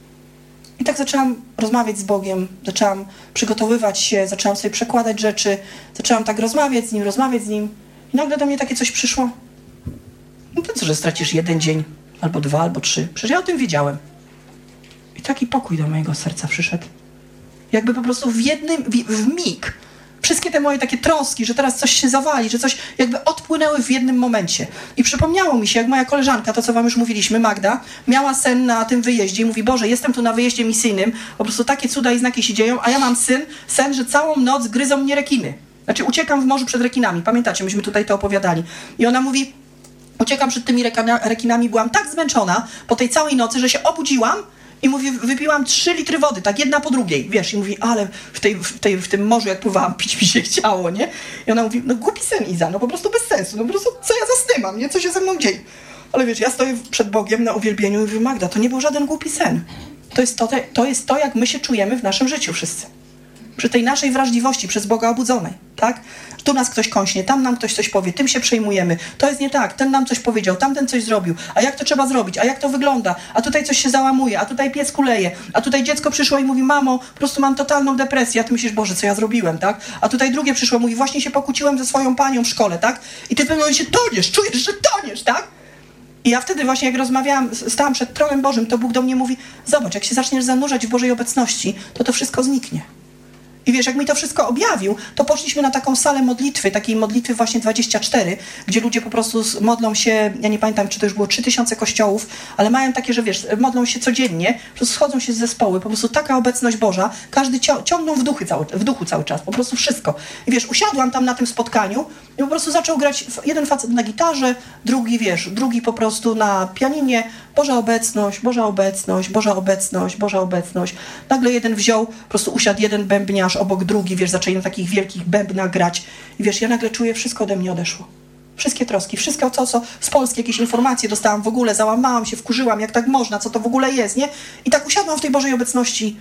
I tak zaczęłam rozmawiać z Bogiem, zaczęłam przygotowywać się, zaczęłam sobie przekładać rzeczy, zaczęłam tak rozmawiać z Nim, rozmawiać z Nim. I nagle do mnie takie coś przyszło. No to co, że stracisz jeden dzień, albo dwa, albo trzy. Przecież ja o tym wiedziałem. I taki pokój do mojego serca przyszedł. Jakby po prostu w jednym, w, w mig. Wszystkie te moje takie troski, że teraz coś się zawali, że coś jakby odpłynęły w jednym momencie. I przypomniało mi się, jak moja koleżanka, to co wam już mówiliśmy, Magda, miała sen na tym wyjeździe i mówi, Boże, jestem tu na wyjeździe misyjnym, po prostu takie cuda i znaki się dzieją, a ja mam syn, sen, że całą noc gryzą mnie rekiny. Znaczy uciekam w morzu przed rekinami. Pamiętacie, myśmy tutaj to opowiadali. I ona mówi, uciekam przed tymi rekina, rekinami, byłam tak zmęczona po tej całej nocy, że się obudziłam i mówi, wypiłam trzy litry wody, tak jedna po drugiej, wiesz, i mówi, ale w, tej, w, tej, w tym morzu jak pływałam, pić mi się chciało, nie? I ona mówi, no głupi sen, Iza, no po prostu bez sensu, no po prostu co ja za snem mam, nie? Co się ze mną dzieje? Ale wiesz, ja stoję przed Bogiem na uwielbieniu i mówię, Magda, to nie był żaden głupi sen. To jest to, to jest to, jak my się czujemy w naszym życiu wszyscy. przy tej naszej wrażliwości przez Boga obudzonej, tak? Tu nas ktoś kąśnie, tam nam ktoś coś powie, tym się przejmujemy. To jest nie tak, ten nam coś powiedział, tamten coś zrobił. A jak to trzeba zrobić? A jak to wygląda? A tutaj coś się załamuje, a tutaj pies kuleje, a tutaj dziecko przyszło i mówi, mamo, po prostu mam totalną depresję. A ty myślisz, Boże, co ja zrobiłem, tak? A tutaj drugie przyszło, mówi, właśnie się pokłóciłem ze swoją panią w szkole, tak? I ty w pewnym momencie toniesz, czujesz, że toniesz, tak? I ja wtedy właśnie, jak rozmawiałam, stałam przed tronem Bożym, to Bóg do mnie mówi, zobacz, jak się zaczniesz zanurzać w Bożej obecności, to to wszystko zniknie. I wiesz, jak mi to wszystko objawił, to poszliśmy na taką salę modlitwy, takiej modlitwy właśnie dwadzieścia cztery, gdzie ludzie po prostu modlą się, ja nie pamiętam, czy to już było trzy tysiące kościołów, ale mają takie, że wiesz, modlą się codziennie, po prostu schodzą się z zespoły, po prostu taka obecność Boża, każdy cio- ciągną w, duchy cały, w duchu cały czas, po prostu wszystko. I wiesz, usiadłam tam na tym spotkaniu i po prostu zaczął grać jeden facet na gitarze, drugi, wiesz, drugi po prostu na pianinie, Boża obecność, Boża obecność, Boża obecność, Boża obecność. Nagle jeden wziął, po prostu usiadł jeden bębniarz obok drugi, wiesz, zaczęli na takich wielkich bębnach grać. I wiesz, ja nagle czuję, wszystko ode mnie odeszło. Wszystkie troski, wszystko, co, co z Polski, jakieś informacje dostałam w ogóle, załamałam się, wkurzyłam, jak tak można, co to w ogóle jest, nie? I tak usiadłam w tej Bożej obecności,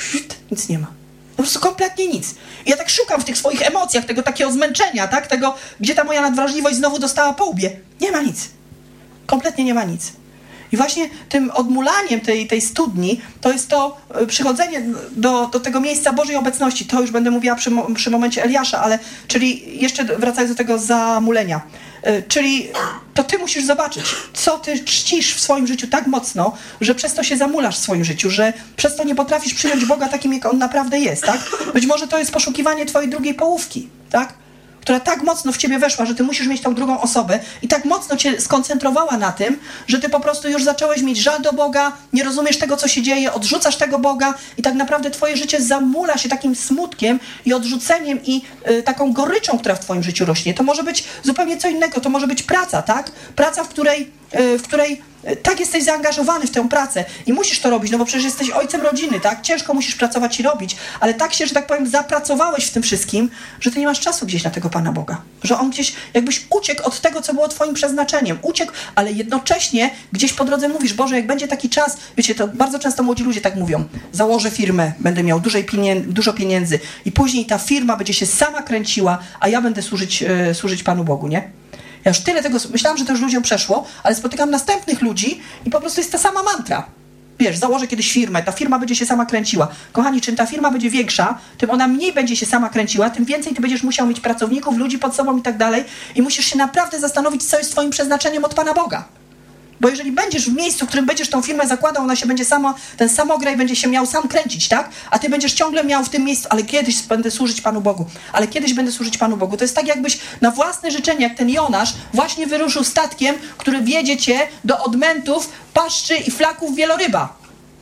nic nie ma. Po prostu kompletnie nic. I ja tak szukam w tych swoich emocjach, tego takiego zmęczenia, tak? Tego, gdzie ta moja nadwrażliwość znowu dostała po łbie. Nie ma nic. Kompletnie nie ma nic. I właśnie tym odmulaniem tej, tej studni to jest to przychodzenie do, do tego miejsca Bożej obecności. To już będę mówiła przy, przy momencie Eliasza, ale czyli jeszcze wracając do tego zamulenia. Czyli to ty musisz zobaczyć, co ty czcisz w swoim życiu tak mocno, że przez to się zamulasz w swoim życiu, że przez to nie potrafisz przyjąć Boga takim, jak On naprawdę jest, tak? Być może to jest poszukiwanie twojej drugiej połówki, tak? Która tak mocno w ciebie weszła, że ty musisz mieć tą drugą osobę i tak mocno cię skoncentrowała na tym, że ty po prostu już zacząłeś mieć żal do Boga, nie rozumiesz tego, co się dzieje, odrzucasz tego Boga i tak naprawdę twoje życie zamula się takim smutkiem i odrzuceniem i y, taką goryczą, która w twoim życiu rośnie. To może być zupełnie co innego, to może być praca, tak? Praca, w której, y, w której y, tak jesteś zaangażowany w tę pracę i musisz to robić, no bo przecież jesteś ojcem rodziny, tak? Ciężko musisz pracować i robić, ale tak się, że tak powiem, zapracowałeś w tym wszystkim, że ty nie masz czasu gdzieś na tego Pana Boga. Że On gdzieś jakbyś uciekł od tego, co było twoim przeznaczeniem. Uciekł, ale jednocześnie gdzieś po drodze mówisz, Boże, jak będzie taki czas, wiecie, to bardzo często młodzi ludzie tak mówią, założę firmę, będę miał dużej pienię- dużo pieniędzy i później ta firma będzie się sama kręciła, a ja będę służyć, yy, służyć Panu Bogu, nie? Ja już tyle tego, myślałam, że to już ludziom przeszło, ale spotykam następnych ludzi i po prostu jest ta sama mantra. Wiesz, założę kiedyś firmę, ta firma będzie się sama kręciła. Kochani, czym ta firma będzie większa, tym ona mniej będzie się sama kręciła, tym więcej ty będziesz musiał mieć pracowników, ludzi pod sobą i tak dalej i musisz się naprawdę zastanowić, co jest twoim przeznaczeniem od Pana Boga. Bo jeżeli będziesz w miejscu, w którym będziesz tą firmę zakładał, ona się będzie sama, ten samograj będzie się miał sam kręcić, tak? A ty będziesz ciągle miał w tym miejscu, ale kiedyś będę służyć Panu Bogu, ale kiedyś będę służyć Panu Bogu. To jest tak, jakbyś na własne życzenie, jak ten Jonasz, właśnie wyruszył statkiem, który wiedzie cię do odmętów, paszczy i flaków wieloryba.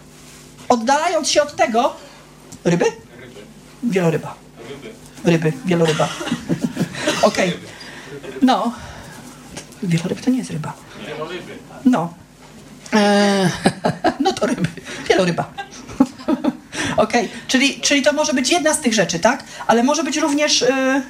Oddalając się od tego... Ryby? Wieloryba. Ryby, wieloryba. Okej. Okay. No. Wieloryb to nie jest ryba. Wieloryby. No. Eee, no to ryby. Wieloryba. Okej. Okay. Czyli, czyli to może być jedna z tych rzeczy, tak? Ale może być również... Yy...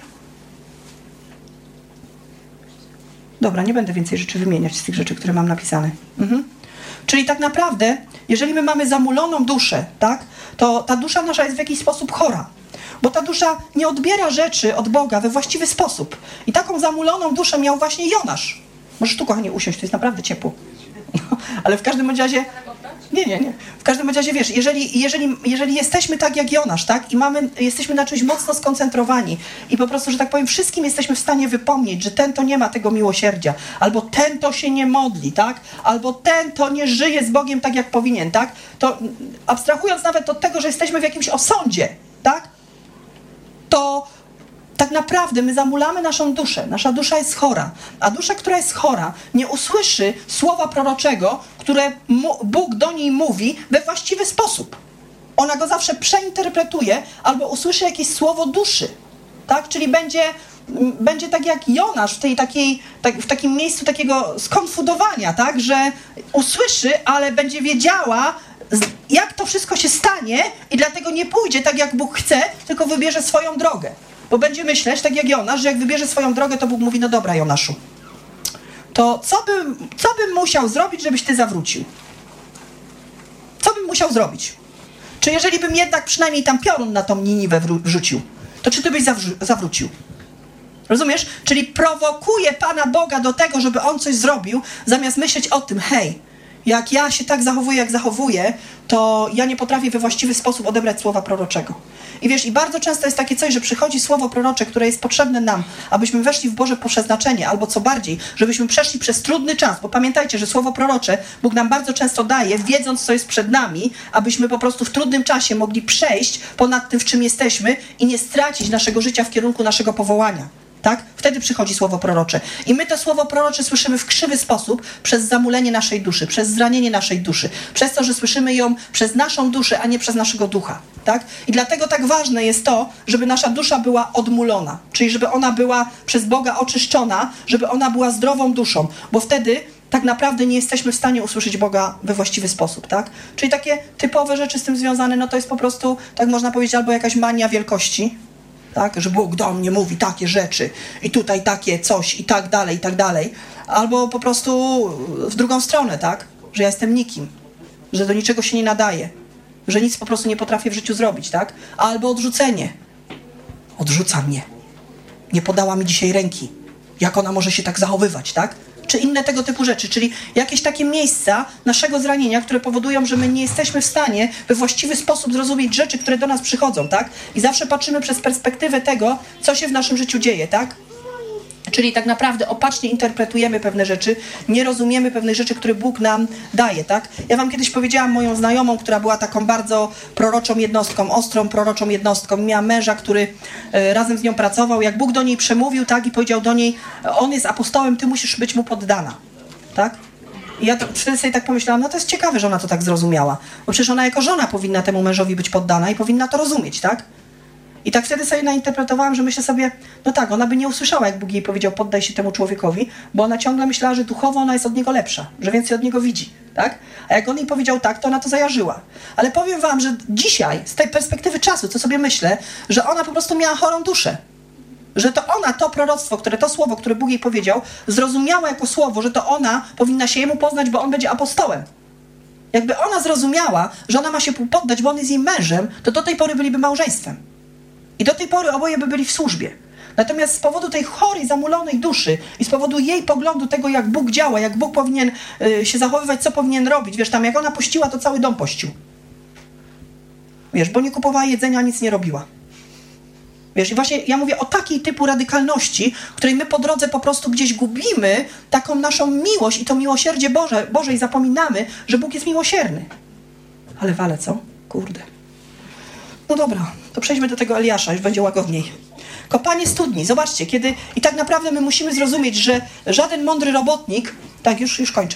Dobra, nie będę więcej rzeczy wymieniać z tych rzeczy, które mam napisane. Mhm. Czyli tak naprawdę, jeżeli my mamy zamuloną duszę, tak, to ta dusza nasza jest w jakiś sposób chora. Bo ta dusza nie odbiera rzeczy od Boga we właściwy sposób. I taką zamuloną duszę miał właśnie Jonasz. Możesz tu, kochanie, usiąść, to jest naprawdę ciepło. No, ale w każdym razie... Nie, nie, nie. W każdym razie, wiesz, jeżeli, jeżeli, jeżeli jesteśmy tak jak Jonasz, tak, i mamy, jesteśmy na czymś mocno skoncentrowani i po prostu, że tak powiem, wszystkim jesteśmy w stanie wypomnieć, że ten to nie ma tego miłosierdzia, albo ten to się nie modli, tak, albo ten to nie żyje z Bogiem tak, jak powinien, tak, to abstrahując nawet od tego, że jesteśmy w jakimś osądzie, tak, to tak naprawdę my zamulamy naszą duszę. Nasza dusza jest chora. A dusza, która jest chora, nie usłyszy słowa proroczego, które mu, Bóg do niej mówi we właściwy sposób. Ona go zawsze przeinterpretuje albo usłyszy jakieś słowo duszy. Tak? Czyli będzie, będzie tak jak Jonasz w, tej takiej, tak, w takim miejscu takiego skonfudowania, tak? Że usłyszy, ale będzie wiedziała, jak to wszystko się stanie i dlatego nie pójdzie tak, jak Bóg chce, tylko wybierze swoją drogę. Bo będzie myśleć, tak jak Jonasz, że jak wybierze swoją drogę, to Bóg mówi, no dobra, Jonaszu, to co bym, co bym musiał zrobić, żebyś ty zawrócił? Co bym musiał zrobić? Czy jeżeli bym jednak przynajmniej tam piorun na tą Niniwę wrzucił, to czy ty byś zawró- zawrócił? Rozumiesz? Czyli prowokuje Pana Boga do tego, żeby On coś zrobił, zamiast myśleć o tym, hej, jak ja się tak zachowuję, jak zachowuję, to ja nie potrafię we właściwy sposób odebrać słowa proroczego. I wiesz, i bardzo często jest takie coś, że przychodzi słowo prorocze, które jest potrzebne nam, abyśmy weszli w Boże przeznaczenie, albo co bardziej, żebyśmy przeszli przez trudny czas, bo pamiętajcie, że słowo prorocze Bóg nam bardzo często daje, wiedząc, co jest przed nami, abyśmy po prostu w trudnym czasie mogli przejść ponad tym, w czym jesteśmy i nie stracić naszego życia w kierunku naszego powołania. Tak? Wtedy przychodzi słowo prorocze. I my to słowo prorocze słyszymy w krzywy sposób przez zamulenie naszej duszy, przez zranienie naszej duszy, przez to, że słyszymy ją przez naszą duszę, a nie przez naszego ducha. Tak? I dlatego tak ważne jest to, żeby nasza dusza była odmulona, czyli żeby ona była przez Boga oczyszczona, żeby ona była zdrową duszą, bo wtedy tak naprawdę nie jesteśmy w stanie usłyszeć Boga we właściwy sposób, tak? Czyli takie typowe rzeczy z tym związane, no to jest po prostu, tak można powiedzieć, albo jakaś mania wielkości, tak, że Bóg do mnie mówi takie rzeczy i tutaj takie coś i tak dalej, i tak dalej. Albo po prostu w drugą stronę, tak, że ja jestem nikim, że do niczego się nie nadaję, że nic po prostu nie potrafię w życiu zrobić, tak? Albo odrzucenie. Odrzuca mnie. Nie podała mi dzisiaj ręki. Jak ona może się tak zachowywać, tak? Czy inne tego typu rzeczy, czyli jakieś takie miejsca naszego zranienia, które powodują, że my nie jesteśmy w stanie we właściwy sposób zrozumieć rzeczy, które do nas przychodzą, tak? I zawsze patrzymy przez perspektywę tego, co się w naszym życiu dzieje, tak? Czyli tak naprawdę opacznie interpretujemy pewne rzeczy, nie rozumiemy pewnych rzeczy, które Bóg nam daje, tak? Ja wam kiedyś powiedziałam moją znajomą, która była taką bardzo proroczą jednostką, ostrą proroczą jednostką. Miała męża, który e, razem z nią pracował. Jak Bóg do niej przemówił, tak? I powiedział do niej, on jest apostołem, ty musisz być mu poddana, tak? I ja to, wtedy sobie tak pomyślałam, no to jest ciekawe, że ona to tak zrozumiała. Bo przecież ona jako żona powinna temu mężowi być poddana i powinna to rozumieć, tak? I tak wtedy sobie nainterpretowałam, że myślę sobie, no tak, ona by nie usłyszała, jak Bóg jej powiedział, poddaj się temu człowiekowi, bo ona ciągle myślała, że duchowo ona jest od niego lepsza, że więcej od niego widzi, tak? A jak on jej powiedział tak, to ona to zajarzyła. Ale powiem wam, że dzisiaj, z tej perspektywy czasu, co sobie myślę, że ona po prostu miała chorą duszę. Że to ona, to proroctwo, które, to słowo, które Bóg jej powiedział, zrozumiała jako słowo, że to ona powinna się jemu poznać, bo on będzie apostołem. Jakby ona zrozumiała, że ona ma się poddać, bo on jest jej mężem, to do tej pory byliby małżeństwem. I do tej pory oboje by byli w służbie. Natomiast z powodu tej chorej, zamulonej duszy i z powodu jej poglądu tego, jak Bóg działa, jak Bóg powinien y, się zachowywać, co powinien robić, wiesz, tam jak ona pościła, to cały dom pościł. Wiesz, bo nie kupowała jedzenia, nic nie robiła. Wiesz, i właśnie ja mówię o takiej typu radykalności, której my po drodze po prostu gdzieś gubimy taką naszą miłość i to miłosierdzie Boże, Boże i zapominamy, że Bóg jest miłosierny. Ale wale, co? Kurde. No dobra, to przejdźmy do tego Eliasza, już będzie łagodniej. Kopanie studni, zobaczcie, kiedy... I tak naprawdę my musimy zrozumieć, że żaden mądry robotnik... Tak, już, już kończę.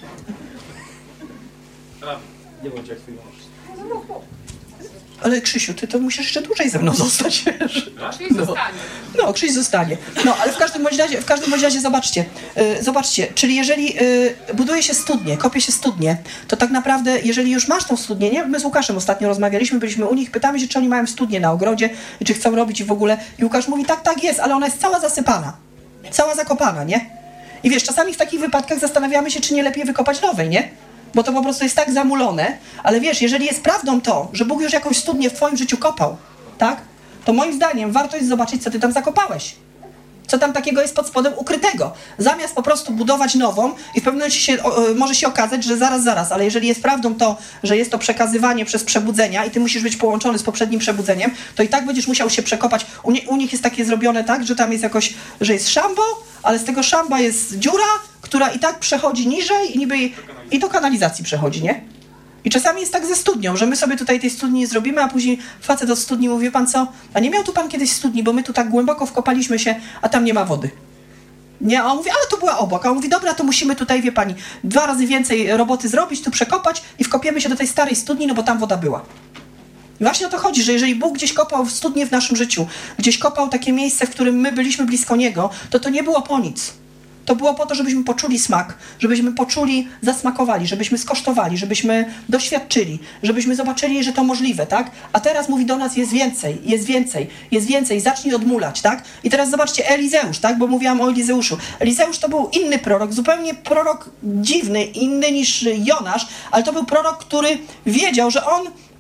Nie bądź jak twój mąż. Ale Krzysiu, ty to musisz jeszcze dłużej ze mną zostać, wiesz? Krzyś No. zostanie. No, Krzyś zostanie. No, ale w każdym bądź razie, w każdym bądź razie zobaczcie, yy, zobaczcie, czyli jeżeli yy, buduje się studnie, kopie się studnie, to tak naprawdę, jeżeli już masz tą studnię, nie? My z Łukaszem ostatnio rozmawialiśmy, byliśmy u nich, pytamy się, czy oni mają studnię na ogrodzie, czy chcą robić i w ogóle. I Łukasz mówi, tak, tak jest, ale ona jest cała zasypana, cała zakopana, nie? I wiesz, czasami w takich wypadkach zastanawiamy się, czy nie lepiej wykopać nowej, nie? Bo to po prostu jest tak zamulone, ale wiesz, jeżeli jest prawdą to, że Bóg już jakąś studnię w twoim życiu kopał, tak? To moim zdaniem warto jest zobaczyć, co ty tam zakopałeś. Co tam takiego jest pod spodem ukrytego. Zamiast po prostu budować nową i w pewnym momencie się, o, może się okazać, że zaraz, zaraz, ale jeżeli jest prawdą to, że jest to przekazywanie przez przebudzenia i ty musisz być połączony z poprzednim przebudzeniem, to i tak będziesz musiał się przekopać. U, nie, u nich jest takie zrobione tak, że tam jest jakoś, że jest szambo, ale z tego szamba jest dziura, która i tak przechodzi niżej i niby i do kanalizacji przechodzi, nie? I czasami jest tak ze studnią, że my sobie tutaj tej studni nie zrobimy, a później facet od studni mówi, pan co, a nie miał tu pan kiedyś studni, bo my tu tak głęboko wkopaliśmy się, a tam nie ma wody. Nie, a on mówi, ale to była obok. A on mówi, dobra, to musimy tutaj, wie pani, dwa razy więcej roboty zrobić, tu przekopać i wkopiemy się do tej starej studni, no bo tam woda była. I właśnie o to chodzi, że jeżeli Bóg gdzieś kopał studnię w naszym życiu, gdzieś kopał takie miejsce, w którym my byliśmy blisko Niego, to to nie było po nic. To było po to, żebyśmy poczuli smak, żebyśmy poczuli, zasmakowali, żebyśmy skosztowali, żebyśmy doświadczyli, żebyśmy zobaczyli, że to możliwe, tak? A teraz mówi do nas, jest więcej, jest więcej, jest więcej, zacznij odmulać, tak? I teraz zobaczcie, Elizeusz, tak? Bo mówiłam o Elizeuszu. Elizeusz to był inny prorok, zupełnie prorok dziwny, inny niż Jonasz, ale to był prorok, który wiedział, że on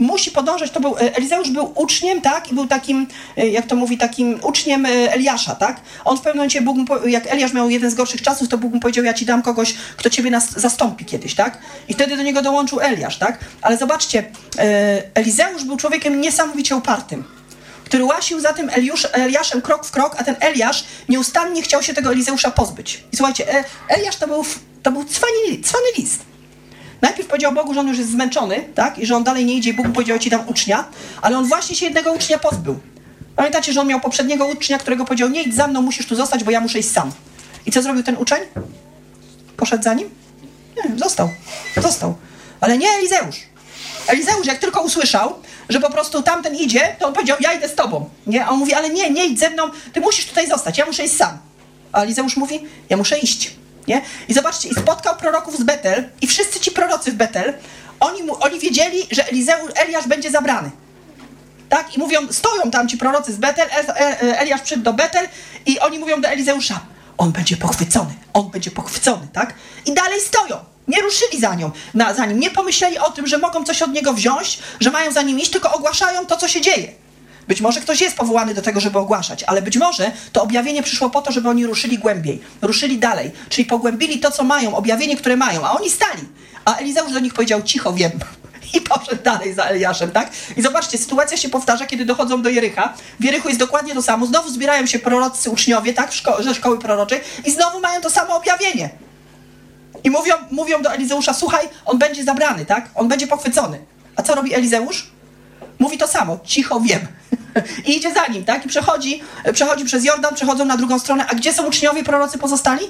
musi podążać, to był, Elizeusz był uczniem, tak, i był takim, jak to mówi, takim uczniem Eliasza, tak. On w pewnym momencie, Bóg mu, jak Eliasz miał jeden z gorszych czasów, to Bóg mu powiedział, ja ci dam kogoś, kto ciebie nas zastąpi kiedyś, tak. I wtedy do niego dołączył Eliasz, tak. Ale zobaczcie, Elizeusz był człowiekiem niesamowicie upartym, który łasił za tym Eliusz, Eliaszem krok w krok, a ten Eliasz nieustannie chciał się tego Elizeusza pozbyć. I słuchajcie, Eliasz to był, to był cwany, cwany list. Najpierw powiedział Bogu, że on już jest zmęczony, tak? I że on dalej nie idzie i Bóg mu powiedział, ci dam ucznia, ale on właśnie się jednego ucznia pozbył. Pamiętacie, że on miał poprzedniego ucznia, którego powiedział, nie idź za mną, musisz tu zostać, bo ja muszę iść sam. I co zrobił ten uczeń? Poszedł za nim? Nie, został. Został. Ale nie Elizeusz. Elizeusz, jak tylko usłyszał, że po prostu tamten idzie, to on powiedział, ja idę z tobą. Nie? A on mówi, ale nie, nie idź ze mną, ty musisz tutaj zostać, ja muszę iść sam. A Elizeusz mówi, ja muszę iść. Nie? I zobaczcie, i spotkał proroków z Betel i wszyscy ci prorocy w Betel, oni, mu, oni wiedzieli, że Elizeusz, Eliasz będzie zabrany. Tak? I mówią, stoją tam ci prorocy z Betel, Eliasz przyszedł do Betel i oni mówią do Elizeusza, on będzie pochwycony, on będzie pochwycony, tak? I dalej stoją. Nie ruszyli za, nią, na, za nim, nie pomyśleli o tym, że mogą coś od niego wziąć, że mają za nim iść, tylko ogłaszają to, co się dzieje. Być może ktoś jest powołany do tego, żeby ogłaszać, ale być może to objawienie przyszło po to, żeby oni ruszyli głębiej, ruszyli dalej, czyli pogłębili to, co mają, objawienie, które mają, a oni stali. A Elizeusz do nich powiedział, cicho, wiem. I poszedł dalej za Eliaszem, tak? I zobaczcie, sytuacja się powtarza, kiedy dochodzą do Jericha. W Jerichu jest dokładnie to samo. Znowu zbierają się prorocy uczniowie, tak? Szko- ze szkoły proroczej i znowu mają to samo objawienie. I mówią, mówią do Elizeusza, słuchaj, on będzie zabrany, tak? On będzie pochwycony. A co robi Elizeusz? Mówi to samo, cicho, wiem. I idzie za nim, tak? I przechodzi, przechodzi przez Jordan, przechodzą na drugą stronę. A gdzie są uczniowie prorocy pozostali?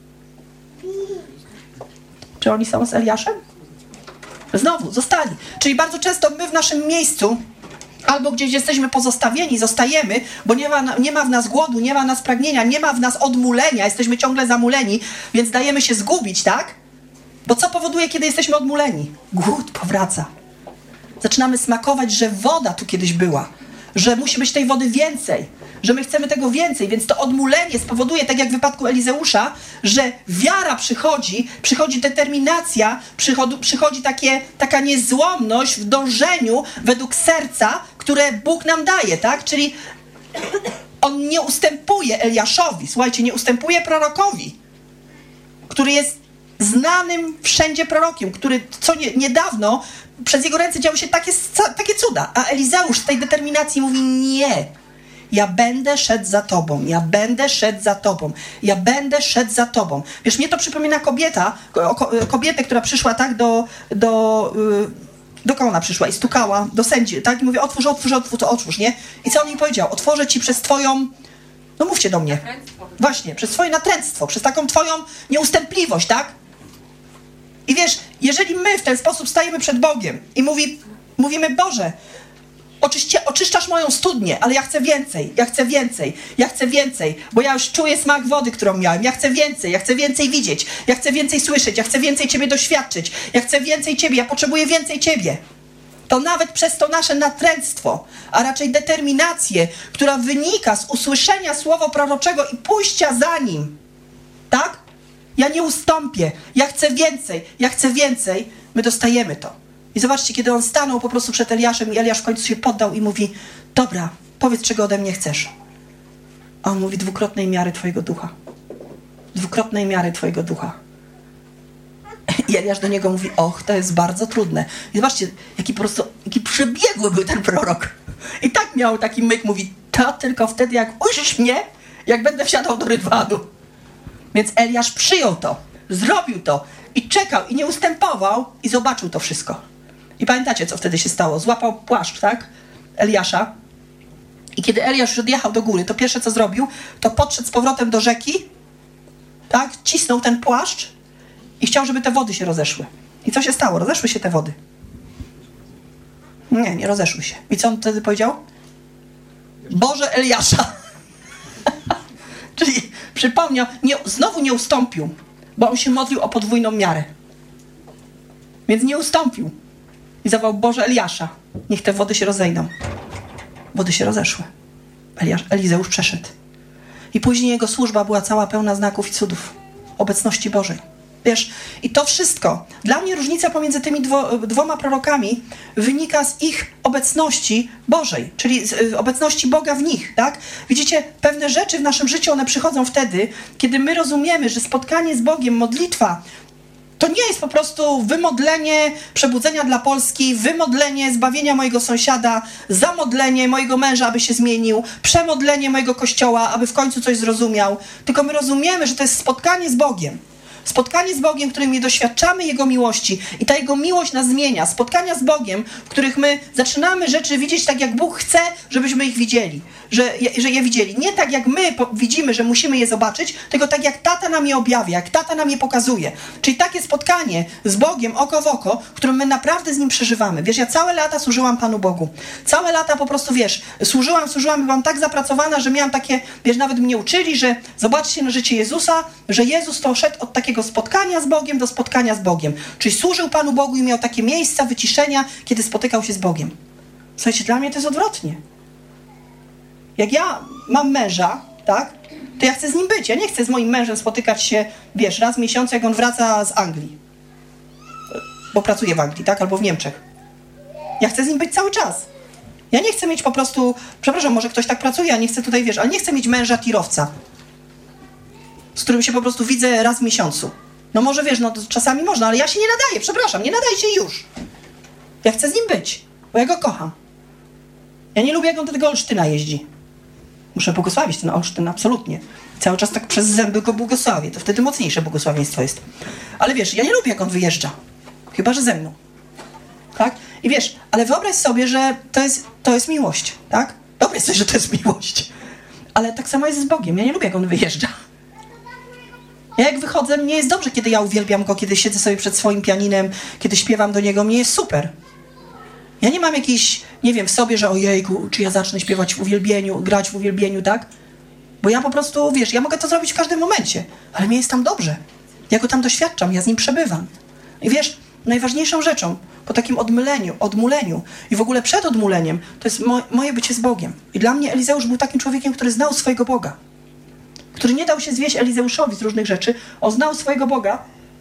Czy oni są z Eliaszem? Znowu, zostali. Czyli bardzo często my w naszym miejscu albo gdzieś jesteśmy pozostawieni, zostajemy, bo nie ma, nie ma w nas głodu, nie ma w nas pragnienia, nie ma w nas odmulenia, jesteśmy ciągle zamuleni, więc dajemy się zgubić, tak? Bo co powoduje, kiedy jesteśmy odmuleni? Głód powraca. Zaczynamy smakować, że woda tu kiedyś była, że musi być tej wody więcej, że my chcemy tego więcej, więc to odmulenie spowoduje, tak jak w wypadku Elizeusza, że wiara przychodzi, przychodzi determinacja, przychodzi, przychodzi takie, taka niezłomność w dążeniu według serca, które Bóg nam daje, tak? Czyli on nie ustępuje Eliaszowi, słuchajcie, nie ustępuje prorokowi, który jest znanym wszędzie prorokiem, który co nie, niedawno przez jego ręce działy się takie, takie cuda, a Elizeusz z tej determinacji mówi nie, ja będę szedł za tobą, ja będę szedł za tobą, ja będę szedł za tobą. Wiesz, mnie to przypomina kobieta, kobietę, która przyszła tak do, do, do kogo ona przyszła i stukała do sędzi, tak, i mówi otwórz, otwórz, otwórz, otwórz, nie? I co on jej powiedział? Otworzę ci przez twoją, no mówcie do mnie, natręctwo. Właśnie, przez twoje natręctwo, przez taką twoją nieustępliwość, tak? I wiesz, jeżeli my w ten sposób stajemy przed Bogiem i mówi, mówimy, Boże, oczyście, oczyszczasz moją studnię, ale ja chcę więcej, ja chcę więcej, ja chcę więcej, bo ja już czuję smak wody, którą miałem, ja chcę więcej, ja chcę więcej widzieć, ja chcę więcej słyszeć, ja chcę więcej Ciebie doświadczyć, ja chcę więcej Ciebie, ja potrzebuję więcej Ciebie. To nawet przez to nasze natręctwo, a raczej determinację, która wynika z usłyszenia słowa proroczego i pójścia za nim, tak? Ja nie ustąpię, ja chcę więcej, ja chcę więcej, my dostajemy to. I zobaczcie, kiedy on stanął po prostu przed Eliaszem i Eliasz w końcu się poddał i mówi, dobra, powiedz, czego ode mnie chcesz. A on mówi, dwukrotnej miary twojego ducha. Dwukrotnej miary twojego ducha. I Eliasz do niego mówi, och, to jest bardzo trudne. I zobaczcie, jaki po prostu, jaki przebiegły był ten prorok. I tak miał taki myk, mówi, to tylko wtedy, jak ujrzysz mnie, jak będę wsiadał do rydwanu. Więc Eliasz przyjął to, zrobił to i czekał i nie ustępował i zobaczył to wszystko. I pamiętacie, co wtedy się stało? Złapał płaszcz, tak? Eliasza. I kiedy Eliasz już odjechał do góry, to pierwsze, co zrobił, to podszedł z powrotem do rzeki, tak? Cisnął ten płaszcz i chciał, żeby te wody się rozeszły. I co się stało? Rozeszły się te wody. Nie, nie rozeszły się. I co on wtedy powiedział? Boże Eliasza. Czyli przypomniał, nie, znowu nie ustąpił, bo on się modlił o podwójną miarę. Więc nie ustąpił. I zawołał, Boże Eliasza, niech te wody się rozejdą. Wody się rozeszły. Eliasz, Elizeusz przeszedł. I później jego służba była cała pełna znaków i cudów. Obecności Bożej. Wiesz, i to wszystko. Dla mnie różnica pomiędzy tymi dwo, dwoma prorokami wynika z ich obecności Bożej, czyli z y, obecności Boga w nich, tak? Widzicie, pewne rzeczy w naszym życiu, one przychodzą wtedy, kiedy my rozumiemy, że spotkanie z Bogiem, modlitwa, to nie jest po prostu wymodlenie przebudzenia dla Polski, wymodlenie zbawienia mojego sąsiada, zamodlenie mojego męża, aby się zmienił, przemodlenie mojego kościoła, aby w końcu coś zrozumiał. Tylko my rozumiemy, że to jest spotkanie z Bogiem. Spotkanie z Bogiem, w którym my doświadczamy Jego miłości i ta Jego miłość nas zmienia. Spotkania z Bogiem, w których my zaczynamy rzeczy widzieć tak, jak Bóg chce, żebyśmy ich widzieli. Że, że je widzieli. Nie tak, jak my widzimy, że musimy je zobaczyć, tylko tak, jak tata nam je objawia, jak tata nam je pokazuje. Czyli takie spotkanie z Bogiem oko w oko, w którym my naprawdę z Nim przeżywamy. Wiesz, ja całe lata służyłam Panu Bogu. Całe lata po prostu, wiesz, służyłam, służyłam i byłam tak zapracowana, że miałam takie, wiesz, nawet mnie uczyli, że zobaczcie na życie Jezusa, że Jezus to szedł od takiego spotkania z Bogiem do spotkania z Bogiem. Czyli służył Panu Bogu i miał takie miejsca wyciszenia, kiedy spotykał się z Bogiem. Słuchajcie, dla mnie to jest odwrotnie. Jak ja mam męża, tak, to ja chcę z nim być. Ja nie chcę z moim mężem spotykać się, wiesz, raz w miesiącu, jak on wraca z Anglii. Bo pracuje w Anglii, tak, albo w Niemczech. Ja chcę z nim być cały czas. Ja nie chcę mieć po prostu, przepraszam, może ktoś tak pracuje, ja nie chcę tutaj, wiesz, ale nie chcę mieć męża tirowca, z którym się po prostu widzę raz w miesiącu. No może, wiesz, no to czasami można, ale ja się nie nadaję, przepraszam, nie nadaję się już. Ja chcę z nim być, bo ja go kocham. Ja nie lubię, jak on do tego Olsztyna jeździ. Muszę błogosławić ten Olsztyn, absolutnie. Cały czas tak przez zęby go błogosławię. To wtedy mocniejsze błogosławieństwo jest. Ale wiesz, ja nie lubię, jak on wyjeżdża. Chyba że ze mną. Tak? I wiesz, ale wyobraź sobie, że to jest, to jest miłość. Tak? Wyobraź sobie, że to jest miłość. Ale tak samo jest z Bogiem. Ja nie lubię, jak on wyjeżdża. Ja jak wychodzę, mnie jest dobrze, kiedy ja uwielbiam go, kiedy siedzę sobie przed swoim pianinem, kiedy śpiewam do niego. Mnie jest super. Ja nie mam jakiejś, nie wiem, w sobie, że ojejku, czy ja zacznę śpiewać w uwielbieniu, grać w uwielbieniu, tak? Bo ja po prostu, wiesz, ja mogę to zrobić w każdym momencie, ale mnie jest tam dobrze. Ja go tam doświadczam, ja z nim przebywam. I wiesz, najważniejszą rzeczą po takim odmyleniu, odmuleniu i w ogóle przed odmuleniem, to jest mo- moje bycie z Bogiem. I dla mnie Elizeusz był takim człowiekiem, który znał swojego Boga. Który nie dał się zwieść Elizeuszowi z różnych rzeczy. On znał swojego Boga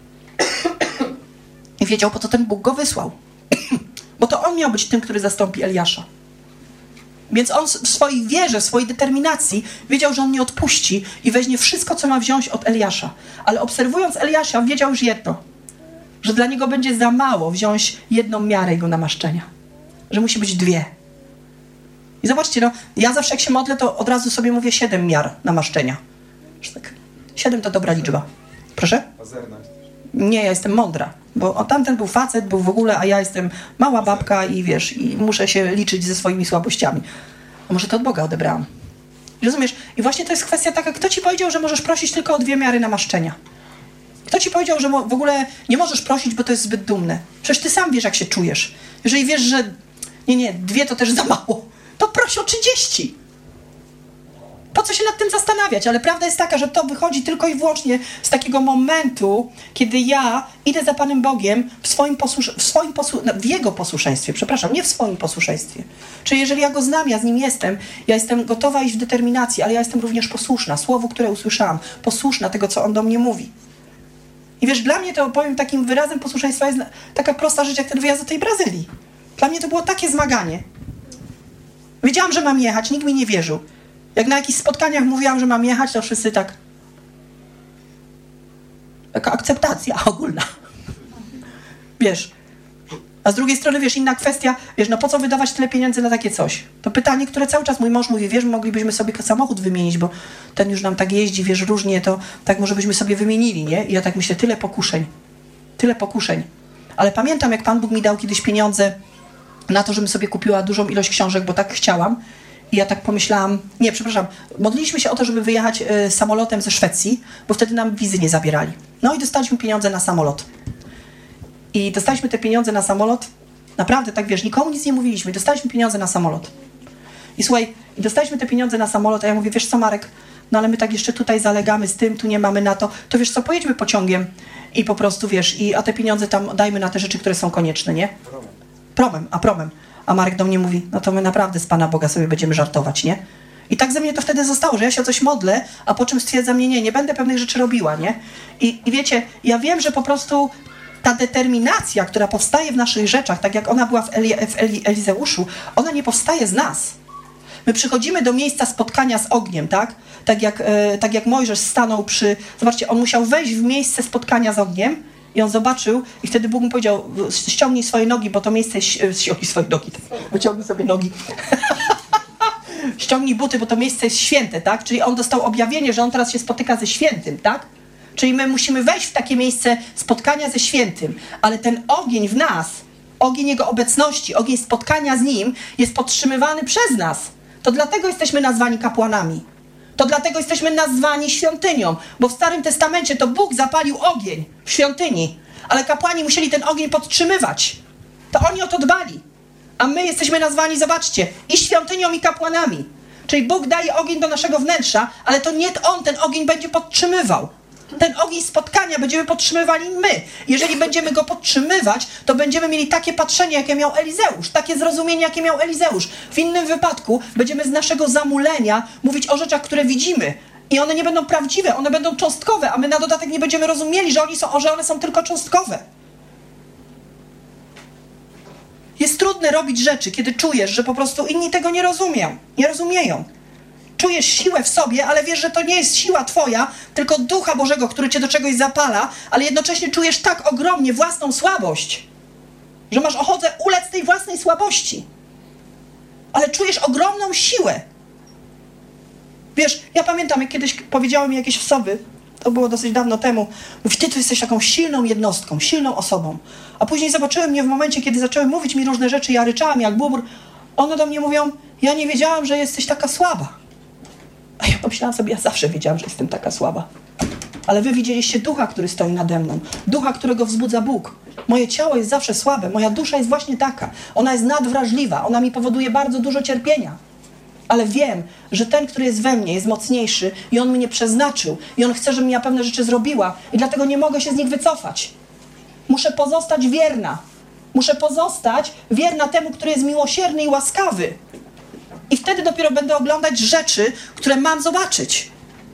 i wiedział, po co ten Bóg go wysłał. Bo to on miał być tym, który zastąpi Eliasza. Więc on w swojej wierze, w swojej determinacji wiedział, że on nie odpuści i weźmie wszystko, co ma wziąć od Eliasza. Ale obserwując Eliasza, wiedział już jedno, że dla niego będzie za mało wziąć jedną miarę jego namaszczenia. Że musi być dwie. I zobaczcie, no, ja zawsze jak się modlę, to od razu sobie mówię siedem miar namaszczenia. Że tak, siedem to dobra liczba. Proszę? Nie, ja jestem mądra. Bo o, tamten był facet, był w ogóle, a ja jestem mała babka i wiesz, i muszę się liczyć ze swoimi słabościami. A może to od Boga odebrałam. Rozumiesz? I właśnie to jest kwestia taka, kto ci powiedział, że możesz prosić tylko o dwie miary namaszczenia? Kto ci powiedział, że mo- w ogóle nie możesz prosić, bo to jest zbyt dumne? Przecież ty sam wiesz, jak się czujesz. Jeżeli wiesz, że nie, nie, dwie to też za mało, to proś o trzydzieści. Po co się nad tym zastanawiać? Ale prawda jest taka, że to wychodzi tylko i wyłącznie z takiego momentu, kiedy ja idę za Panem Bogiem w swoim posłusz- w, swoim posłu- w Jego posłuszeństwie, przepraszam, nie w swoim posłuszeństwie. Czyli jeżeli ja Go znam, ja z Nim jestem, ja jestem gotowa iść w determinacji, ale ja jestem również posłuszna słowu, które usłyszałam, posłuszna tego, co On do mnie mówi. I wiesz, dla mnie to, powiem, takim wyrazem posłuszeństwa jest taka prosta rzecz, jak ten wyjazd do tej Brazylii. Dla mnie to było takie zmaganie. Wiedziałam, że mam jechać, nikt mi nie wierzył. Jak na jakichś spotkaniach mówiłam, że mam jechać, to wszyscy tak... Taka akceptacja ogólna. Wiesz. A z drugiej strony, wiesz, inna kwestia, wiesz, no po co wydawać tyle pieniędzy na takie coś? To pytanie, które cały czas mój mąż mówi, wiesz, moglibyśmy sobie samochód wymienić, bo ten już nam tak jeździ, wiesz, różnie, to tak może byśmy sobie wymienili, nie? I ja tak myślę, tyle pokuszeń. Tyle pokuszeń. Ale pamiętam, jak Pan Bóg mi dał kiedyś pieniądze na to, żebym sobie kupiła dużą ilość książek, bo tak chciałam. I ja tak pomyślałam, nie, przepraszam, modliliśmy się o to, żeby wyjechać y, samolotem ze Szwecji, bo wtedy nam wizy nie zabierali. No i dostaliśmy pieniądze na samolot. I dostaliśmy te pieniądze na samolot, naprawdę, tak wiesz, nikomu nic nie mówiliśmy, dostaliśmy pieniądze na samolot. I słuchaj, i dostaliśmy te pieniądze na samolot, a ja mówię, wiesz co, Marek, no ale my tak jeszcze tutaj zalegamy z tym, tu nie mamy na to, to wiesz co, pojedźmy pociągiem i po prostu, wiesz, i, a te pieniądze tam dajmy na te rzeczy, które są konieczne, nie? Promem, a promem. A Marek do mnie mówi, no to my naprawdę z Pana Boga sobie będziemy żartować, nie? I tak ze mnie to wtedy zostało, że ja się o coś modlę, a po czym stwierdzam, nie, nie, nie będę pewnych rzeczy robiła, nie? I, i wiecie, ja wiem, że po prostu ta determinacja, która powstaje w naszych rzeczach, tak jak ona była w, Eli, w Eli, Elizeuszu, ona nie powstaje z nas. My przychodzimy do miejsca spotkania z ogniem, tak? Tak jak, e, tak jak Mojżesz stanął przy... Zobaczcie, on musiał wejść w miejsce spotkania z ogniem i on zobaczył i wtedy Bóg mu powiedział, ściągnij swoje nogi, bo to miejsce... Ściągnij swoje nogi, wyciągnij sobie nogi. Ściągnij buty, bo to miejsce jest święte, tak? Czyli on dostał objawienie, że on teraz się spotyka ze świętym, tak? Czyli my musimy wejść w takie miejsce spotkania ze świętym, ale ten ogień w nas, ogień Jego obecności, ogień spotkania z Nim jest podtrzymywany przez nas. To dlatego jesteśmy nazwani kapłanami. To dlatego jesteśmy nazwani świątynią, bo w Starym Testamencie to Bóg zapalił ogień w świątyni, ale kapłani musieli ten ogień podtrzymywać. To oni o to dbali. A my jesteśmy nazwani, zobaczcie, i świątynią, i kapłanami. Czyli Bóg daje ogień do naszego wnętrza, ale to nie On ten ogień będzie podtrzymywał. Ten ogień spotkania będziemy podtrzymywali my. Jeżeli będziemy go podtrzymywać, to będziemy mieli takie patrzenie, jakie miał Elizeusz, takie zrozumienie, jakie miał Elizeusz. W innym wypadku będziemy z naszego zamulenia mówić o rzeczach, które widzimy. I one nie będą prawdziwe, one będą cząstkowe, a my na dodatek nie będziemy rozumieli, że, oni są, że one są tylko cząstkowe. Jest trudne robić rzeczy, kiedy czujesz, że po prostu inni tego nie rozumieją, nie rozumieją. Czujesz siłę w sobie, ale wiesz, że to nie jest siła twoja, tylko Ducha Bożego, który cię do czegoś zapala, ale jednocześnie czujesz tak ogromnie własną słabość, że masz ochotę ulec tej własnej słabości. Ale czujesz ogromną siłę. Wiesz, ja pamiętam, jak kiedyś powiedziały mi jakieś osoby, to było dosyć dawno temu, mówi, ty to jesteś taką silną jednostką, silną osobą. A później zobaczyły mnie w momencie, kiedy zaczęły mówić mi różne rzeczy, ja ryczałam jak bubr. One do mnie mówią, ja nie wiedziałam, że jesteś taka słaba. A ja pomyślałam sobie, ja zawsze wiedziałam, że jestem taka słaba. Ale wy widzieliście ducha, który stoi nade mną. Ducha, którego wzbudza Bóg. Moje ciało jest zawsze słabe. Moja dusza jest właśnie taka. Ona jest nadwrażliwa. Ona mi powoduje bardzo dużo cierpienia. Ale wiem, że ten, który jest we mnie, jest mocniejszy i On mnie przeznaczył. I On chce, żebym ja pewne rzeczy zrobiła. I dlatego nie mogę się z nich wycofać. Muszę pozostać wierna. Muszę pozostać wierna temu, który jest miłosierny i łaskawy. I wtedy dopiero będę oglądać rzeczy, które mam zobaczyć.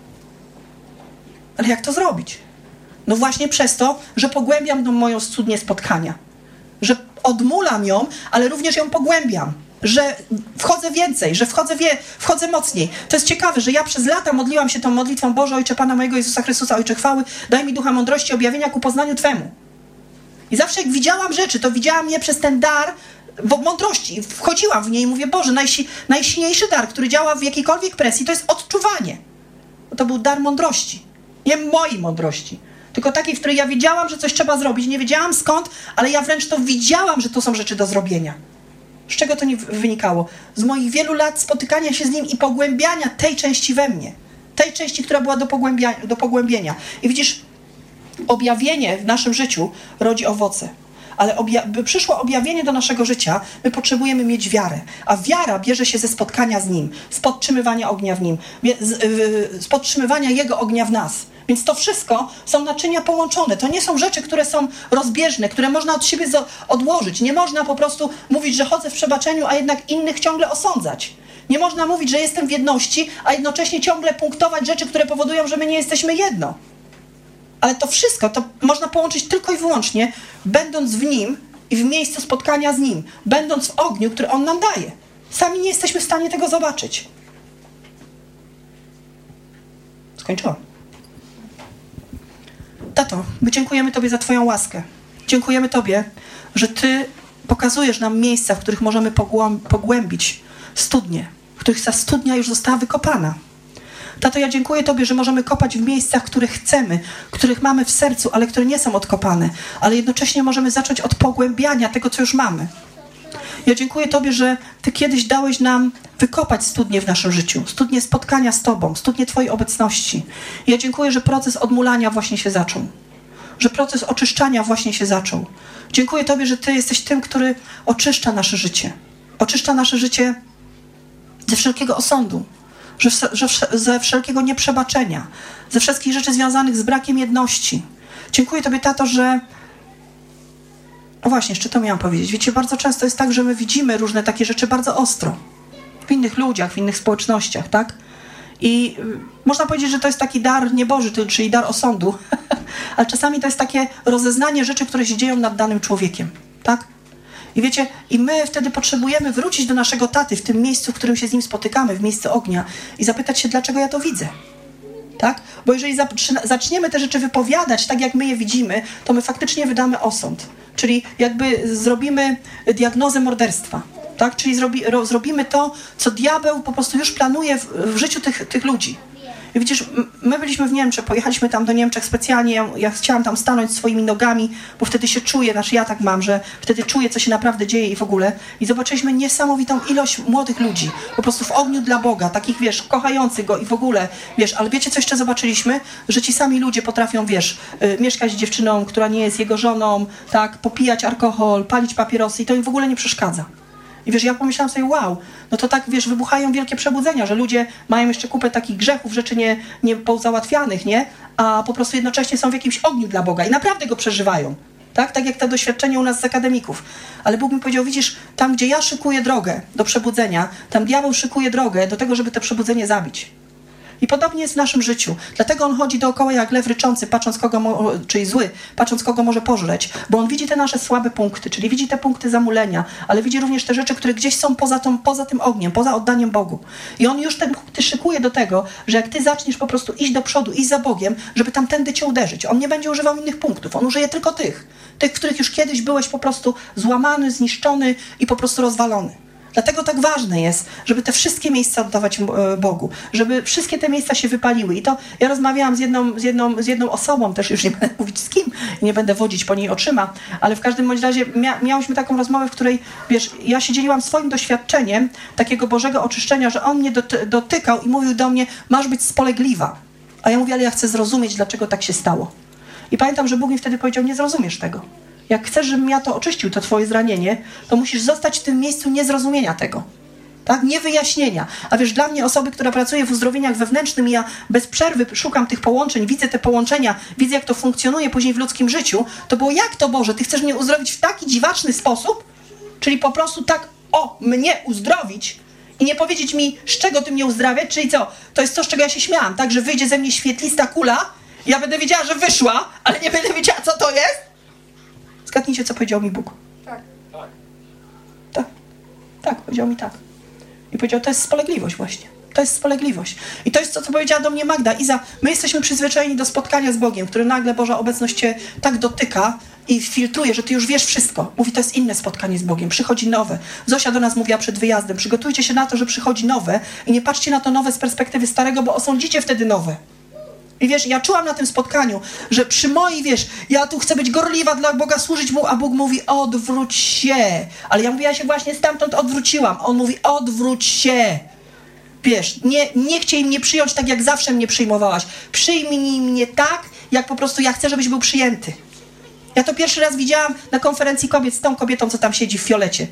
Ale jak to zrobić? No właśnie przez to, że pogłębiam tą moją studnię spotkania. Że odmulam ją, ale również ją pogłębiam. Że wchodzę więcej, że wchodzę, wie, wchodzę mocniej. To jest ciekawe, że ja przez lata modliłam się tą modlitwą: Boże, Ojcze Pana mojego Jezusa Chrystusa, Ojcze chwały, daj mi ducha mądrości, objawienia ku poznaniu Twemu. I zawsze jak widziałam rzeczy, to widziałam je przez ten dar bo mądrości. Wchodziłam w niej i mówię, Boże, najsi, najsilniejszy dar, który działa w jakiejkolwiek presji, to jest odczuwanie. To był dar mądrości. Nie mojej mądrości, tylko takiej, w której ja wiedziałam, że coś trzeba zrobić. Nie wiedziałam skąd, ale ja wręcz to widziałam, że to są rzeczy do zrobienia. Z czego to nie wynikało? Z moich wielu lat spotykania się z Nim i pogłębiania tej części we mnie. Tej części, która była do, pogłębia, do pogłębienia. I widzisz, objawienie w naszym życiu rodzi owoce. Ale obja- by przyszło objawienie do naszego życia, my potrzebujemy mieć wiarę. A wiara bierze się ze spotkania z Nim, z podtrzymywania ognia w Nim, z, yy, z podtrzymywania Jego ognia w nas. Więc to wszystko są naczynia połączone. To nie są rzeczy, które są rozbieżne, które można od siebie zo- odłożyć. Nie można po prostu mówić, że chodzę w przebaczeniu, a jednak innych ciągle osądzać. Nie można mówić, że jestem w jedności, a jednocześnie ciągle punktować rzeczy, które powodują, że my nie jesteśmy jedno. Ale to wszystko to można połączyć tylko i wyłącznie, będąc w Nim i w miejscu spotkania z Nim, będąc w ogniu, który On nam daje. Sami nie jesteśmy w stanie tego zobaczyć. Skończyłam. Tato, my dziękujemy Tobie za Twoją łaskę. Dziękujemy Tobie, że Ty pokazujesz nam miejsca, w których możemy pogłą- pogłębić studnie, w których ta studnia już została wykopana. Tato, ja dziękuję Tobie, że możemy kopać w miejscach, których chcemy, których mamy w sercu, ale które nie są odkopane. Ale jednocześnie możemy zacząć od pogłębiania tego, co już mamy. Ja dziękuję Tobie, że Ty kiedyś dałeś nam wykopać studnie w naszym życiu. Studnie spotkania z Tobą, studnie Twojej obecności. Ja dziękuję, że proces odmulania właśnie się zaczął. Że proces oczyszczania właśnie się zaczął. Dziękuję Tobie, że Ty jesteś tym, który oczyszcza nasze życie. Oczyszcza nasze życie ze wszelkiego osądu. Że, że ze wszelkiego nieprzebaczenia, ze wszystkich rzeczy związanych z brakiem jedności. Dziękuję Tobie, Tato, że... O właśnie, jeszcze to miałam powiedzieć. Wiecie, bardzo często jest tak, że my widzimy różne takie rzeczy bardzo ostro. w innych ludziach, w innych społecznościach, tak? I y, można powiedzieć, że to jest taki dar nieboży, czyli dar osądu, ale czasami to jest takie rozeznanie rzeczy, które się dzieją nad danym człowiekiem, tak? I wiecie, i my wtedy potrzebujemy wrócić do naszego taty w tym miejscu, w którym się z nim spotykamy, w miejscu ognia i zapytać się, dlaczego ja to widzę. Tak? Bo jeżeli zaczniemy te rzeczy wypowiadać tak, jak my je widzimy, to my faktycznie wydamy osąd. Czyli jakby zrobimy diagnozę morderstwa. Tak? Czyli zrobi, ro, zrobimy to, co diabeł po prostu już planuje w, w życiu tych, tych ludzi. I widzisz, my byliśmy w Niemczech, pojechaliśmy tam do Niemczech specjalnie, ja, ja chciałam tam stanąć swoimi nogami, bo wtedy się czuję, znaczy ja tak mam, że wtedy czuję, co się naprawdę dzieje i w ogóle. I zobaczyliśmy niesamowitą ilość młodych ludzi, po prostu w ogniu dla Boga, takich, wiesz, kochających Go i w ogóle, wiesz, ale wiecie, co jeszcze zobaczyliśmy? Że ci sami ludzie potrafią, wiesz, y, mieszkać z dziewczyną, która nie jest jego żoną, tak, popijać alkohol, palić papierosy i to im w ogóle nie przeszkadza. I wiesz, ja pomyślałam sobie, wow, no to tak, wiesz, wybuchają wielkie przebudzenia, że ludzie mają jeszcze kupę takich grzechów, rzeczy nie, nie pozałatwianych, nie? A po prostu jednocześnie są w jakimś ogniu dla Boga i naprawdę go przeżywają. Tak? Tak jak to doświadczenie u nas z akademików. Ale Bóg mi powiedział, widzisz, tam gdzie ja szykuję drogę do przebudzenia, tam diabeł szykuje drogę do tego, żeby to przebudzenie zabić. I podobnie jest w naszym życiu. Dlatego on chodzi dookoła jak lew ryczący, patrząc kogo, mo- czyli zły, patrząc kogo może pożreć. Bo on widzi te nasze słabe punkty, czyli widzi te punkty zamulenia, ale widzi również te rzeczy, które gdzieś są poza, tą, poza tym ogniem, poza oddaniem Bogu. I on już te punkty szykuje do tego, że jak ty zaczniesz po prostu iść do przodu, iść za Bogiem, żeby tamtędy cię uderzyć. On nie będzie używał innych punktów, on użyje tylko tych. Tych, w których już kiedyś byłeś po prostu złamany, zniszczony i po prostu rozwalony. Dlatego tak ważne jest, żeby te wszystkie miejsca oddawać Bogu, żeby wszystkie te miejsca się wypaliły. I to ja rozmawiałam z jedną, z jedną, z jedną osobą, też już nie będę mówić z kim, nie będę wodzić po niej oczyma, ale w każdym bądź razie mia, miałyśmy taką rozmowę, w której, wiesz, ja się dzieliłam swoim doświadczeniem takiego Bożego oczyszczenia, że On mnie doty, dotykał i mówił do mnie, masz być spolegliwa. A ja mówię, ale ja chcę zrozumieć, dlaczego tak się stało. I pamiętam, że Bóg mi wtedy powiedział, nie zrozumiesz tego. Jak chcesz, żebym ja to oczyścił, to twoje zranienie, to musisz zostać w tym miejscu niezrozumienia tego. Tak? Niewyjaśnienia. A wiesz, dla mnie osoby, która pracuje w uzdrowieniach wewnętrznym i ja bez przerwy szukam tych połączeń, widzę te połączenia, widzę jak to funkcjonuje później w ludzkim życiu, to było jak to, Boże, Ty chcesz mnie uzdrowić w taki dziwaczny sposób? Czyli po prostu tak, o, mnie uzdrowić i nie powiedzieć mi, z czego Ty mnie uzdrawiać, czyli co? To jest to, z czego ja się śmiałam, tak? Że wyjdzie ze mnie świetlista kula i ja będę wiedziała, że wyszła, ale nie będę wiedziała, co to jest? Zgadnijcie, co powiedział mi Bóg. Tak. Tak. Tak. Tak, powiedział mi tak. I powiedział, to jest spolegliwość właśnie. To jest spolegliwość. I to jest to, co powiedziała do mnie Magda. Iza, my jesteśmy przyzwyczajeni do spotkania z Bogiem, który nagle Boża obecność cię tak dotyka i filtruje, że ty już wiesz wszystko. Mówi, to jest inne spotkanie z Bogiem. Przychodzi nowe. Zosia do nas mówiła przed wyjazdem, przygotujcie się na to, że przychodzi nowe i nie patrzcie na to nowe z perspektywy starego, bo osądzicie wtedy nowe. I wiesz, ja czułam na tym spotkaniu, że przy mojej, wiesz, ja tu chcę być gorliwa dla Boga, służyć Mu, a Bóg mówi, odwróć się. Ale ja mówię, ja się właśnie stamtąd odwróciłam. On mówi, odwróć się. Wiesz, nie, nie chciej mnie przyjąć tak, jak zawsze mnie przyjmowałaś. Przyjmij mnie tak, jak po prostu ja chcę, żebyś był przyjęty. Ja to pierwszy raz widziałam na konferencji kobiet z tą kobietą, co tam siedzi w fiolecie.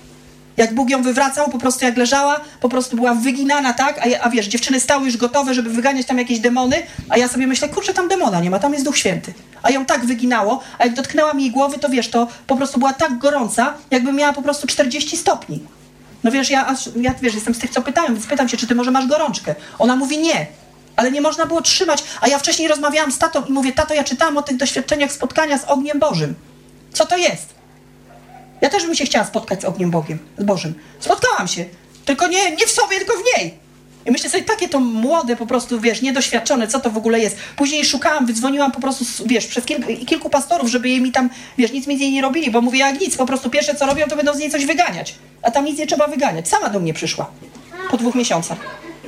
Jak Bóg ją wywracał, po prostu jak leżała, po prostu była wyginana, tak? A, a wiesz, dziewczyny stały już gotowe, żeby wyganiać tam jakieś demony, a ja sobie myślę, kurczę, tam demona nie ma, tam jest Duch Święty. A ją tak wyginało, a jak dotknęłam jej głowy, to wiesz, to po prostu była tak gorąca, jakby miała po prostu czterdzieści stopni. No wiesz, ja, aż, ja wiesz, jestem z tych, co pytają, więc pytam się, czy ty może masz gorączkę? Ona mówi nie, ale nie można było trzymać. A ja wcześniej rozmawiałam z tatą i mówię, tato, ja czytałam o tych doświadczeniach spotkania z ogniem Bożym. Co to jest? Ja też bym się chciała spotkać z ogniem Bogiem, z Bożym. Spotkałam się, tylko nie, nie w sobie, tylko w niej. I myślę sobie, takie to młode po prostu, wiesz, niedoświadczone, co to w ogóle jest. Później szukałam, wydzwoniłam po prostu, wiesz, przez kilku, kilku pastorów, żeby jej mi tam, wiesz, nic mi z niej nie robili, bo mówię, jak nic, po prostu pierwsze co robią, to będą z niej coś wyganiać. A tam nic nie trzeba wyganiać. Sama do mnie przyszła. Po dwóch miesiącach.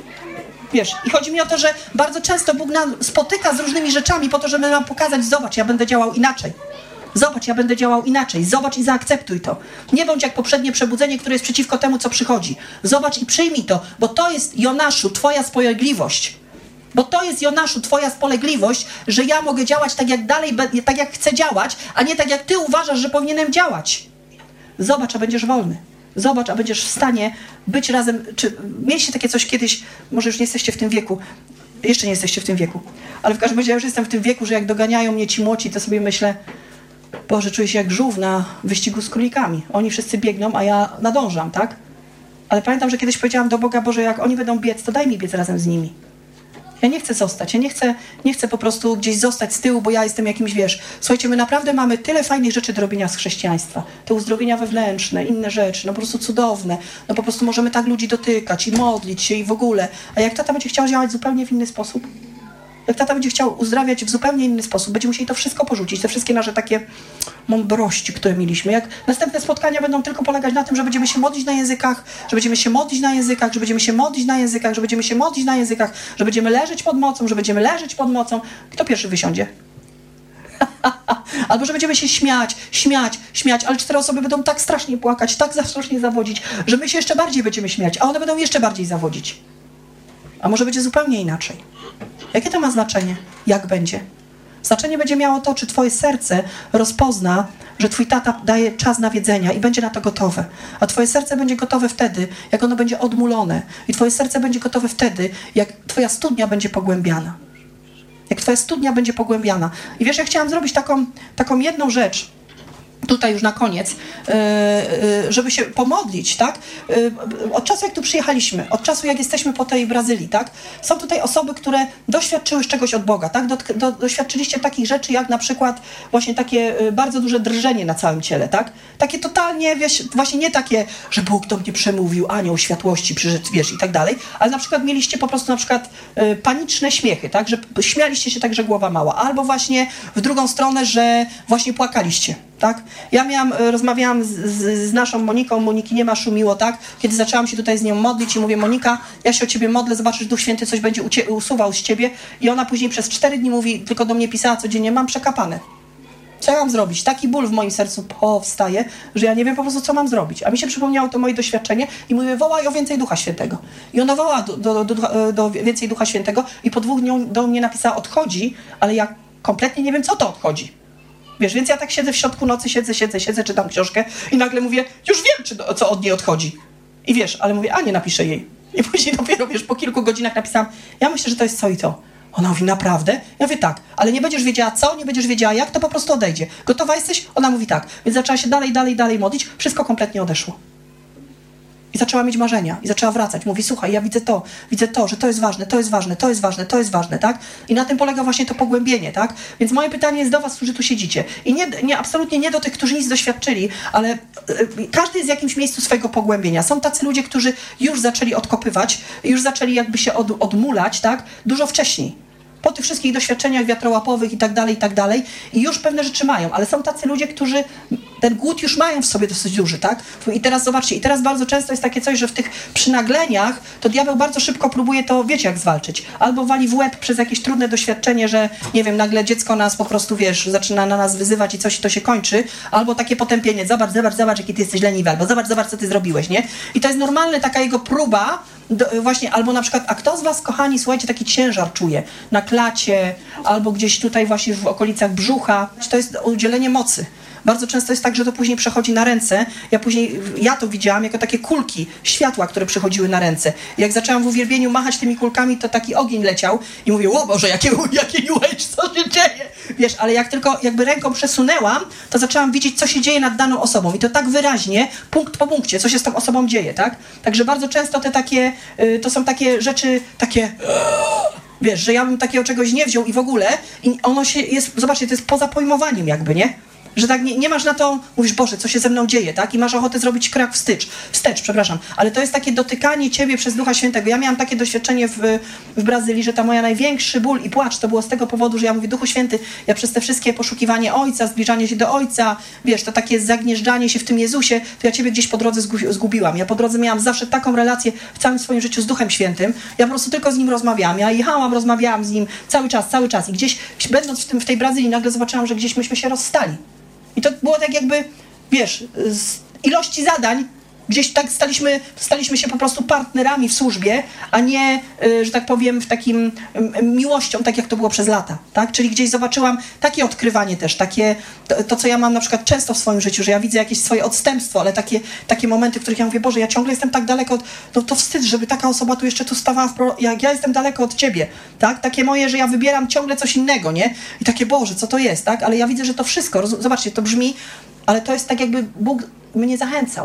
Wiesz, i chodzi mi o to, że bardzo często Bóg nam spotyka z różnymi rzeczami po to, żeby nam pokazać, zobacz, ja będę działał inaczej. Zobacz, ja będę działał inaczej. Zobacz i zaakceptuj to. Nie bądź jak poprzednie przebudzenie, które jest przeciwko temu, co przychodzi. Zobacz i przyjmij to, bo to jest, Jonaszu, twoja spolegliwość. Bo to jest, Jonaszu, twoja spolegliwość, że ja mogę działać tak jak dalej, tak jak chcę działać, a nie tak jak ty uważasz, że powinienem działać. Zobacz, a będziesz wolny. Zobacz, a będziesz w stanie być razem. Czy mieliście takie coś kiedyś, może już nie jesteście w tym wieku, jeszcze nie jesteście w tym wieku, ale w każdym razie ja już jestem w tym wieku, że jak doganiają mnie ci młodzi, to sobie myślę, Boże, czuję się jak żółw na wyścigu z królikami. Oni wszyscy biegną, a ja nadążam, tak? Ale pamiętam, że kiedyś powiedziałam do Boga, Boże, jak oni będą biec, to daj mi biec razem z nimi. Ja nie chcę zostać, ja nie chcę, nie chcę po prostu gdzieś zostać z tyłu, bo ja jestem jakimś, wiesz... Słuchajcie, my naprawdę mamy tyle fajnych rzeczy do robienia z chrześcijaństwa. Te uzdrowienia wewnętrzne, inne rzeczy, no po prostu cudowne. No po prostu możemy tak ludzi dotykać i modlić się i w ogóle. A jak tata będzie chciał działać zupełnie w inny sposób? Jak tata będzie chciał uzdrawiać w zupełnie inny sposób, będziemy musieli to wszystko porzucić, te wszystkie nasze takie mądrości, które mieliśmy. Jak następne spotkania będą tylko polegać na tym, że będziemy się modlić na językach, że będziemy się modlić na językach, że będziemy się modlić na językach, że będziemy się modlić na językach, że będziemy leżeć pod mocą, że będziemy leżeć pod mocą. Kto pierwszy wysiądzie? Albo że będziemy się śmiać, śmiać, śmiać, ale cztery osoby będą tak strasznie płakać, tak strasznie zawodzić, że my się jeszcze bardziej będziemy śmiać, a one będą jeszcze bardziej zawodzić. A może będzie zupełnie inaczej. Jakie to ma znaczenie? Jak będzie? Znaczenie będzie miało to, czy twoje serce rozpozna, że twój tata daje czas nawiedzenia i będzie na to gotowe. A twoje serce będzie gotowe wtedy, jak ono będzie odmulone. I twoje serce będzie gotowe wtedy, jak twoja studnia będzie pogłębiana. Jak twoja studnia będzie pogłębiana. I wiesz, ja chciałam zrobić taką, taką jedną rzecz, tutaj już na koniec, żeby się pomodlić, tak? Od czasu, jak tu przyjechaliśmy, od czasu, jak jesteśmy po tej Brazylii, tak? Są tutaj osoby, które doświadczyły czegoś od Boga, tak? Do, do, doświadczyliście takich rzeczy, jak na przykład właśnie takie bardzo duże drżenie na całym ciele, tak? Takie totalnie, wiesz, właśnie nie takie, że Bóg do mnie przemówił, anioł światłości przyszedł, wiesz, i tak dalej, ale na przykład mieliście po prostu na przykład paniczne śmiechy, tak? Że śmialiście się tak, że głowa mała, albo właśnie w drugą stronę, że właśnie płakaliście. Tak? Ja miałam, rozmawiałam z, z, z naszą Moniką, Moniki nie ma, szumiło, tak? Kiedy zaczęłam się tutaj z nią modlić i mówię, Monika, ja się o ciebie modlę, zobaczysz, Duch Święty coś będzie ucie- usuwał z ciebie. I ona później przez cztery dni mówi, tylko do mnie pisała codziennie, mam przekapane. Co ja mam zrobić? Taki ból w moim sercu powstaje, że ja nie wiem po prostu, co mam zrobić. A mi się przypomniało to moje doświadczenie i mówię, wołaj o więcej Ducha Świętego. I ona wołała do, do, do, do, do więcej Ducha Świętego i po dwóch dniach do mnie napisała, odchodzi, ale ja kompletnie nie wiem, co to odchodzi. Wiesz, więc ja tak siedzę w środku nocy, siedzę, siedzę, siedzę, czytam książkę i nagle mówię, już wiem, czy, co od niej odchodzi. I wiesz, ale mówię, a nie napiszę jej. I później dopiero, wiesz, po kilku godzinach napisałam, ja myślę, że to jest co i to. Ona mówi, naprawdę? Ja mówię, tak, ale nie będziesz wiedziała co, nie będziesz wiedziała jak, to po prostu odejdzie. Gotowa jesteś? Ona mówi tak. Więc zaczęła się dalej, dalej, dalej modlić, wszystko kompletnie odeszło. I zaczęła mieć marzenia i zaczęła wracać. Mówi, słuchaj, ja widzę to, widzę to, że to jest ważne, to jest ważne, to jest ważne, to jest ważne, tak? I na tym polega właśnie to pogłębienie, tak? Więc moje pytanie jest do was, którzy tu siedzicie. I nie, nie absolutnie nie do tych, którzy nic doświadczyli, ale y, każdy jest w jakimś miejscu swojego pogłębienia. Są tacy ludzie, którzy już zaczęli odkopywać, już zaczęli jakby się od, odmulać, tak? Dużo wcześniej. Po tych wszystkich doświadczeniach wiatrołapowych i tak dalej, i tak dalej. I już pewne rzeczy mają, ale są tacy ludzie, którzy ten głód już mają w sobie dosyć duży, tak? I teraz zobaczcie, i teraz bardzo często jest takie coś, że w tych przynagleniach to diabeł bardzo szybko próbuje to, wiecie jak zwalczyć. Albo wali w łeb przez jakieś trudne doświadczenie, że nie wiem, nagle dziecko nas po prostu, wiesz, zaczyna na nas wyzywać i coś to się kończy. Albo takie potępienie, zobacz, zobacz, zobacz, jaki ty jesteś leniwy, albo zobacz, zobacz, co ty zrobiłeś, nie? I to jest normalna taka jego próba, do, właśnie, albo na przykład, a kto z was, kochani, słuchajcie, taki ciężar czuje na klacie, albo gdzieś tutaj właśnie w okolicach brzucha, to jest udzielenie mocy. Bardzo często jest tak, że to później przechodzi na ręce. Ja później, ja to widziałam jako takie kulki światła, które przychodziły na ręce. I jak zaczęłam w uwielbieniu machać tymi kulkami, to taki ogień leciał i mówię, o Boże, jakie, jakie new age, co się dzieje? Wiesz, ale jak tylko jakby ręką przesunęłam, to zaczęłam widzieć, co się dzieje nad daną osobą. I to tak wyraźnie, punkt po punkcie, co się z tą osobą dzieje, tak? Także bardzo często te takie, to są takie rzeczy, takie... Wiesz, że ja bym takiego czegoś nie wziął i w ogóle, i ono się jest, zobaczcie, to jest poza pojmowaniem jakby, nie? Że tak nie, nie masz na to, mówisz, Boże, co się ze mną dzieje, tak? I masz ochotę zrobić krok wstecz, wstecz, przepraszam. Ale to jest takie dotykanie ciebie przez Ducha Świętego. Ja miałam takie doświadczenie w, w Brazylii, że ta moja największy ból i płacz to było z tego powodu, że ja mówię, Duchu Święty, ja przez te wszystkie poszukiwanie Ojca, zbliżanie się do Ojca, wiesz, to takie zagnieżdżanie się w tym Jezusie, to ja ciebie gdzieś po drodze zgubiłam. Ja po drodze miałam zawsze taką relację w całym swoim życiu z Duchem Świętym. Ja po prostu tylko z Nim rozmawiałam. Ja jechałam, rozmawiałam z Nim cały czas, cały czas. I gdzieś, będąc w, tym, w tej Brazylii, nagle zobaczyłam, że gdzieś myśmy się rozstali. I to było tak jakby, wiesz, z ilości zadań, gdzieś tak staliśmy, staliśmy się po prostu partnerami w służbie, a nie, że tak powiem, w takim miłością, tak jak to było przez lata, tak? Czyli gdzieś zobaczyłam takie odkrywanie też, takie, to, to co ja mam na przykład często w swoim życiu, że ja widzę jakieś swoje odstępstwo, ale takie, takie momenty, w których ja mówię, Boże, ja ciągle jestem tak daleko od, no to wstyd, żeby taka osoba tu jeszcze tu stawała, w pro, jak ja jestem daleko od Ciebie, tak? Takie moje, że ja wybieram ciągle coś innego, nie? I takie, Boże, co to jest, tak? Ale ja widzę, że to wszystko, zobaczcie, to brzmi, ale to jest tak jakby Bóg mnie zachęcał.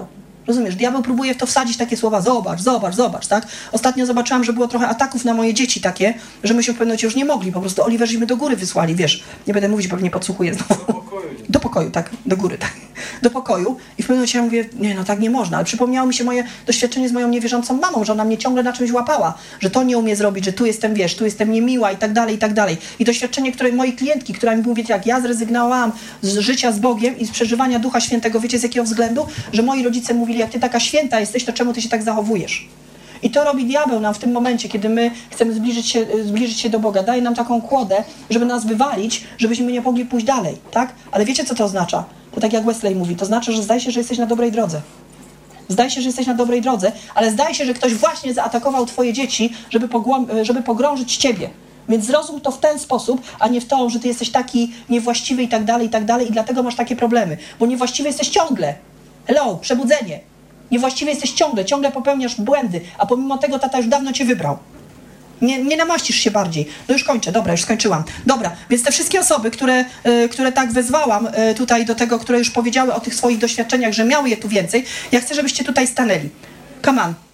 Rozumiesz, diabeł próbuje w to wsadzić takie słowa, zobacz, zobacz, zobacz, tak? Ostatnio zobaczyłam, że było trochę ataków na moje dzieci takie, że myśmy w pewnym momencie już nie mogli, po prostu Oliverzyśmy do góry wysłali, wiesz, nie będę mówić, bo nie podsłuchuję znowu. Do pokoju. Do pokoju, tak, do góry, tak, do pokoju i w pewnym momencie ja mówię, nie no, tak nie można, ale przypomniało mi się moje doświadczenie z moją niewierzącą mamą, że ona mnie ciągle na czymś łapała, że to nie umie zrobić, że tu jestem, wiesz, tu jestem niemiła i tak dalej, i tak dalej. I doświadczenie, które mojej klientki, która mi mówi, jak ja zrezygnowałam z życia z Bogiem i z przeżywania Ducha Świętego, wiecie z jakiego względu? Że moi rodzice mówili, jak ty taka święta jesteś, to czemu ty się tak zachowujesz? I to robi diabeł nam w tym momencie, kiedy my chcemy zbliżyć się, zbliżyć się do Boga. Daje nam taką kłodę, żeby nas wywalić, żebyśmy nie mogli pójść dalej, tak? Ale wiecie, co to oznacza? To tak jak Wesley mówi, to znaczy, że zdaje się, że jesteś na dobrej drodze. Zdaje się, że jesteś na dobrej drodze, ale zdaje się, że ktoś właśnie zaatakował twoje dzieci, żeby, pogłą- żeby pogrążyć ciebie. Więc zrozum to w ten sposób, a nie w to, że ty jesteś taki niewłaściwy i tak dalej, i tak dalej i dlatego masz takie problemy. Bo niewłaściwy jesteś ciągle. Hello, przebudzenie. Niewłaściwy jesteś ciągle, ciągle popełniasz błędy, a pomimo tego tata już dawno cię wybrał. Nie, nie namaścisz się bardziej. No już kończę, dobra, już skończyłam. Dobra, więc te wszystkie osoby, które, y, które tak wezwałam y, tutaj do tego, które już powiedziały o tych swoich doświadczeniach, że miały je tu więcej, ja chcę, żebyście tutaj stanęli. Come on.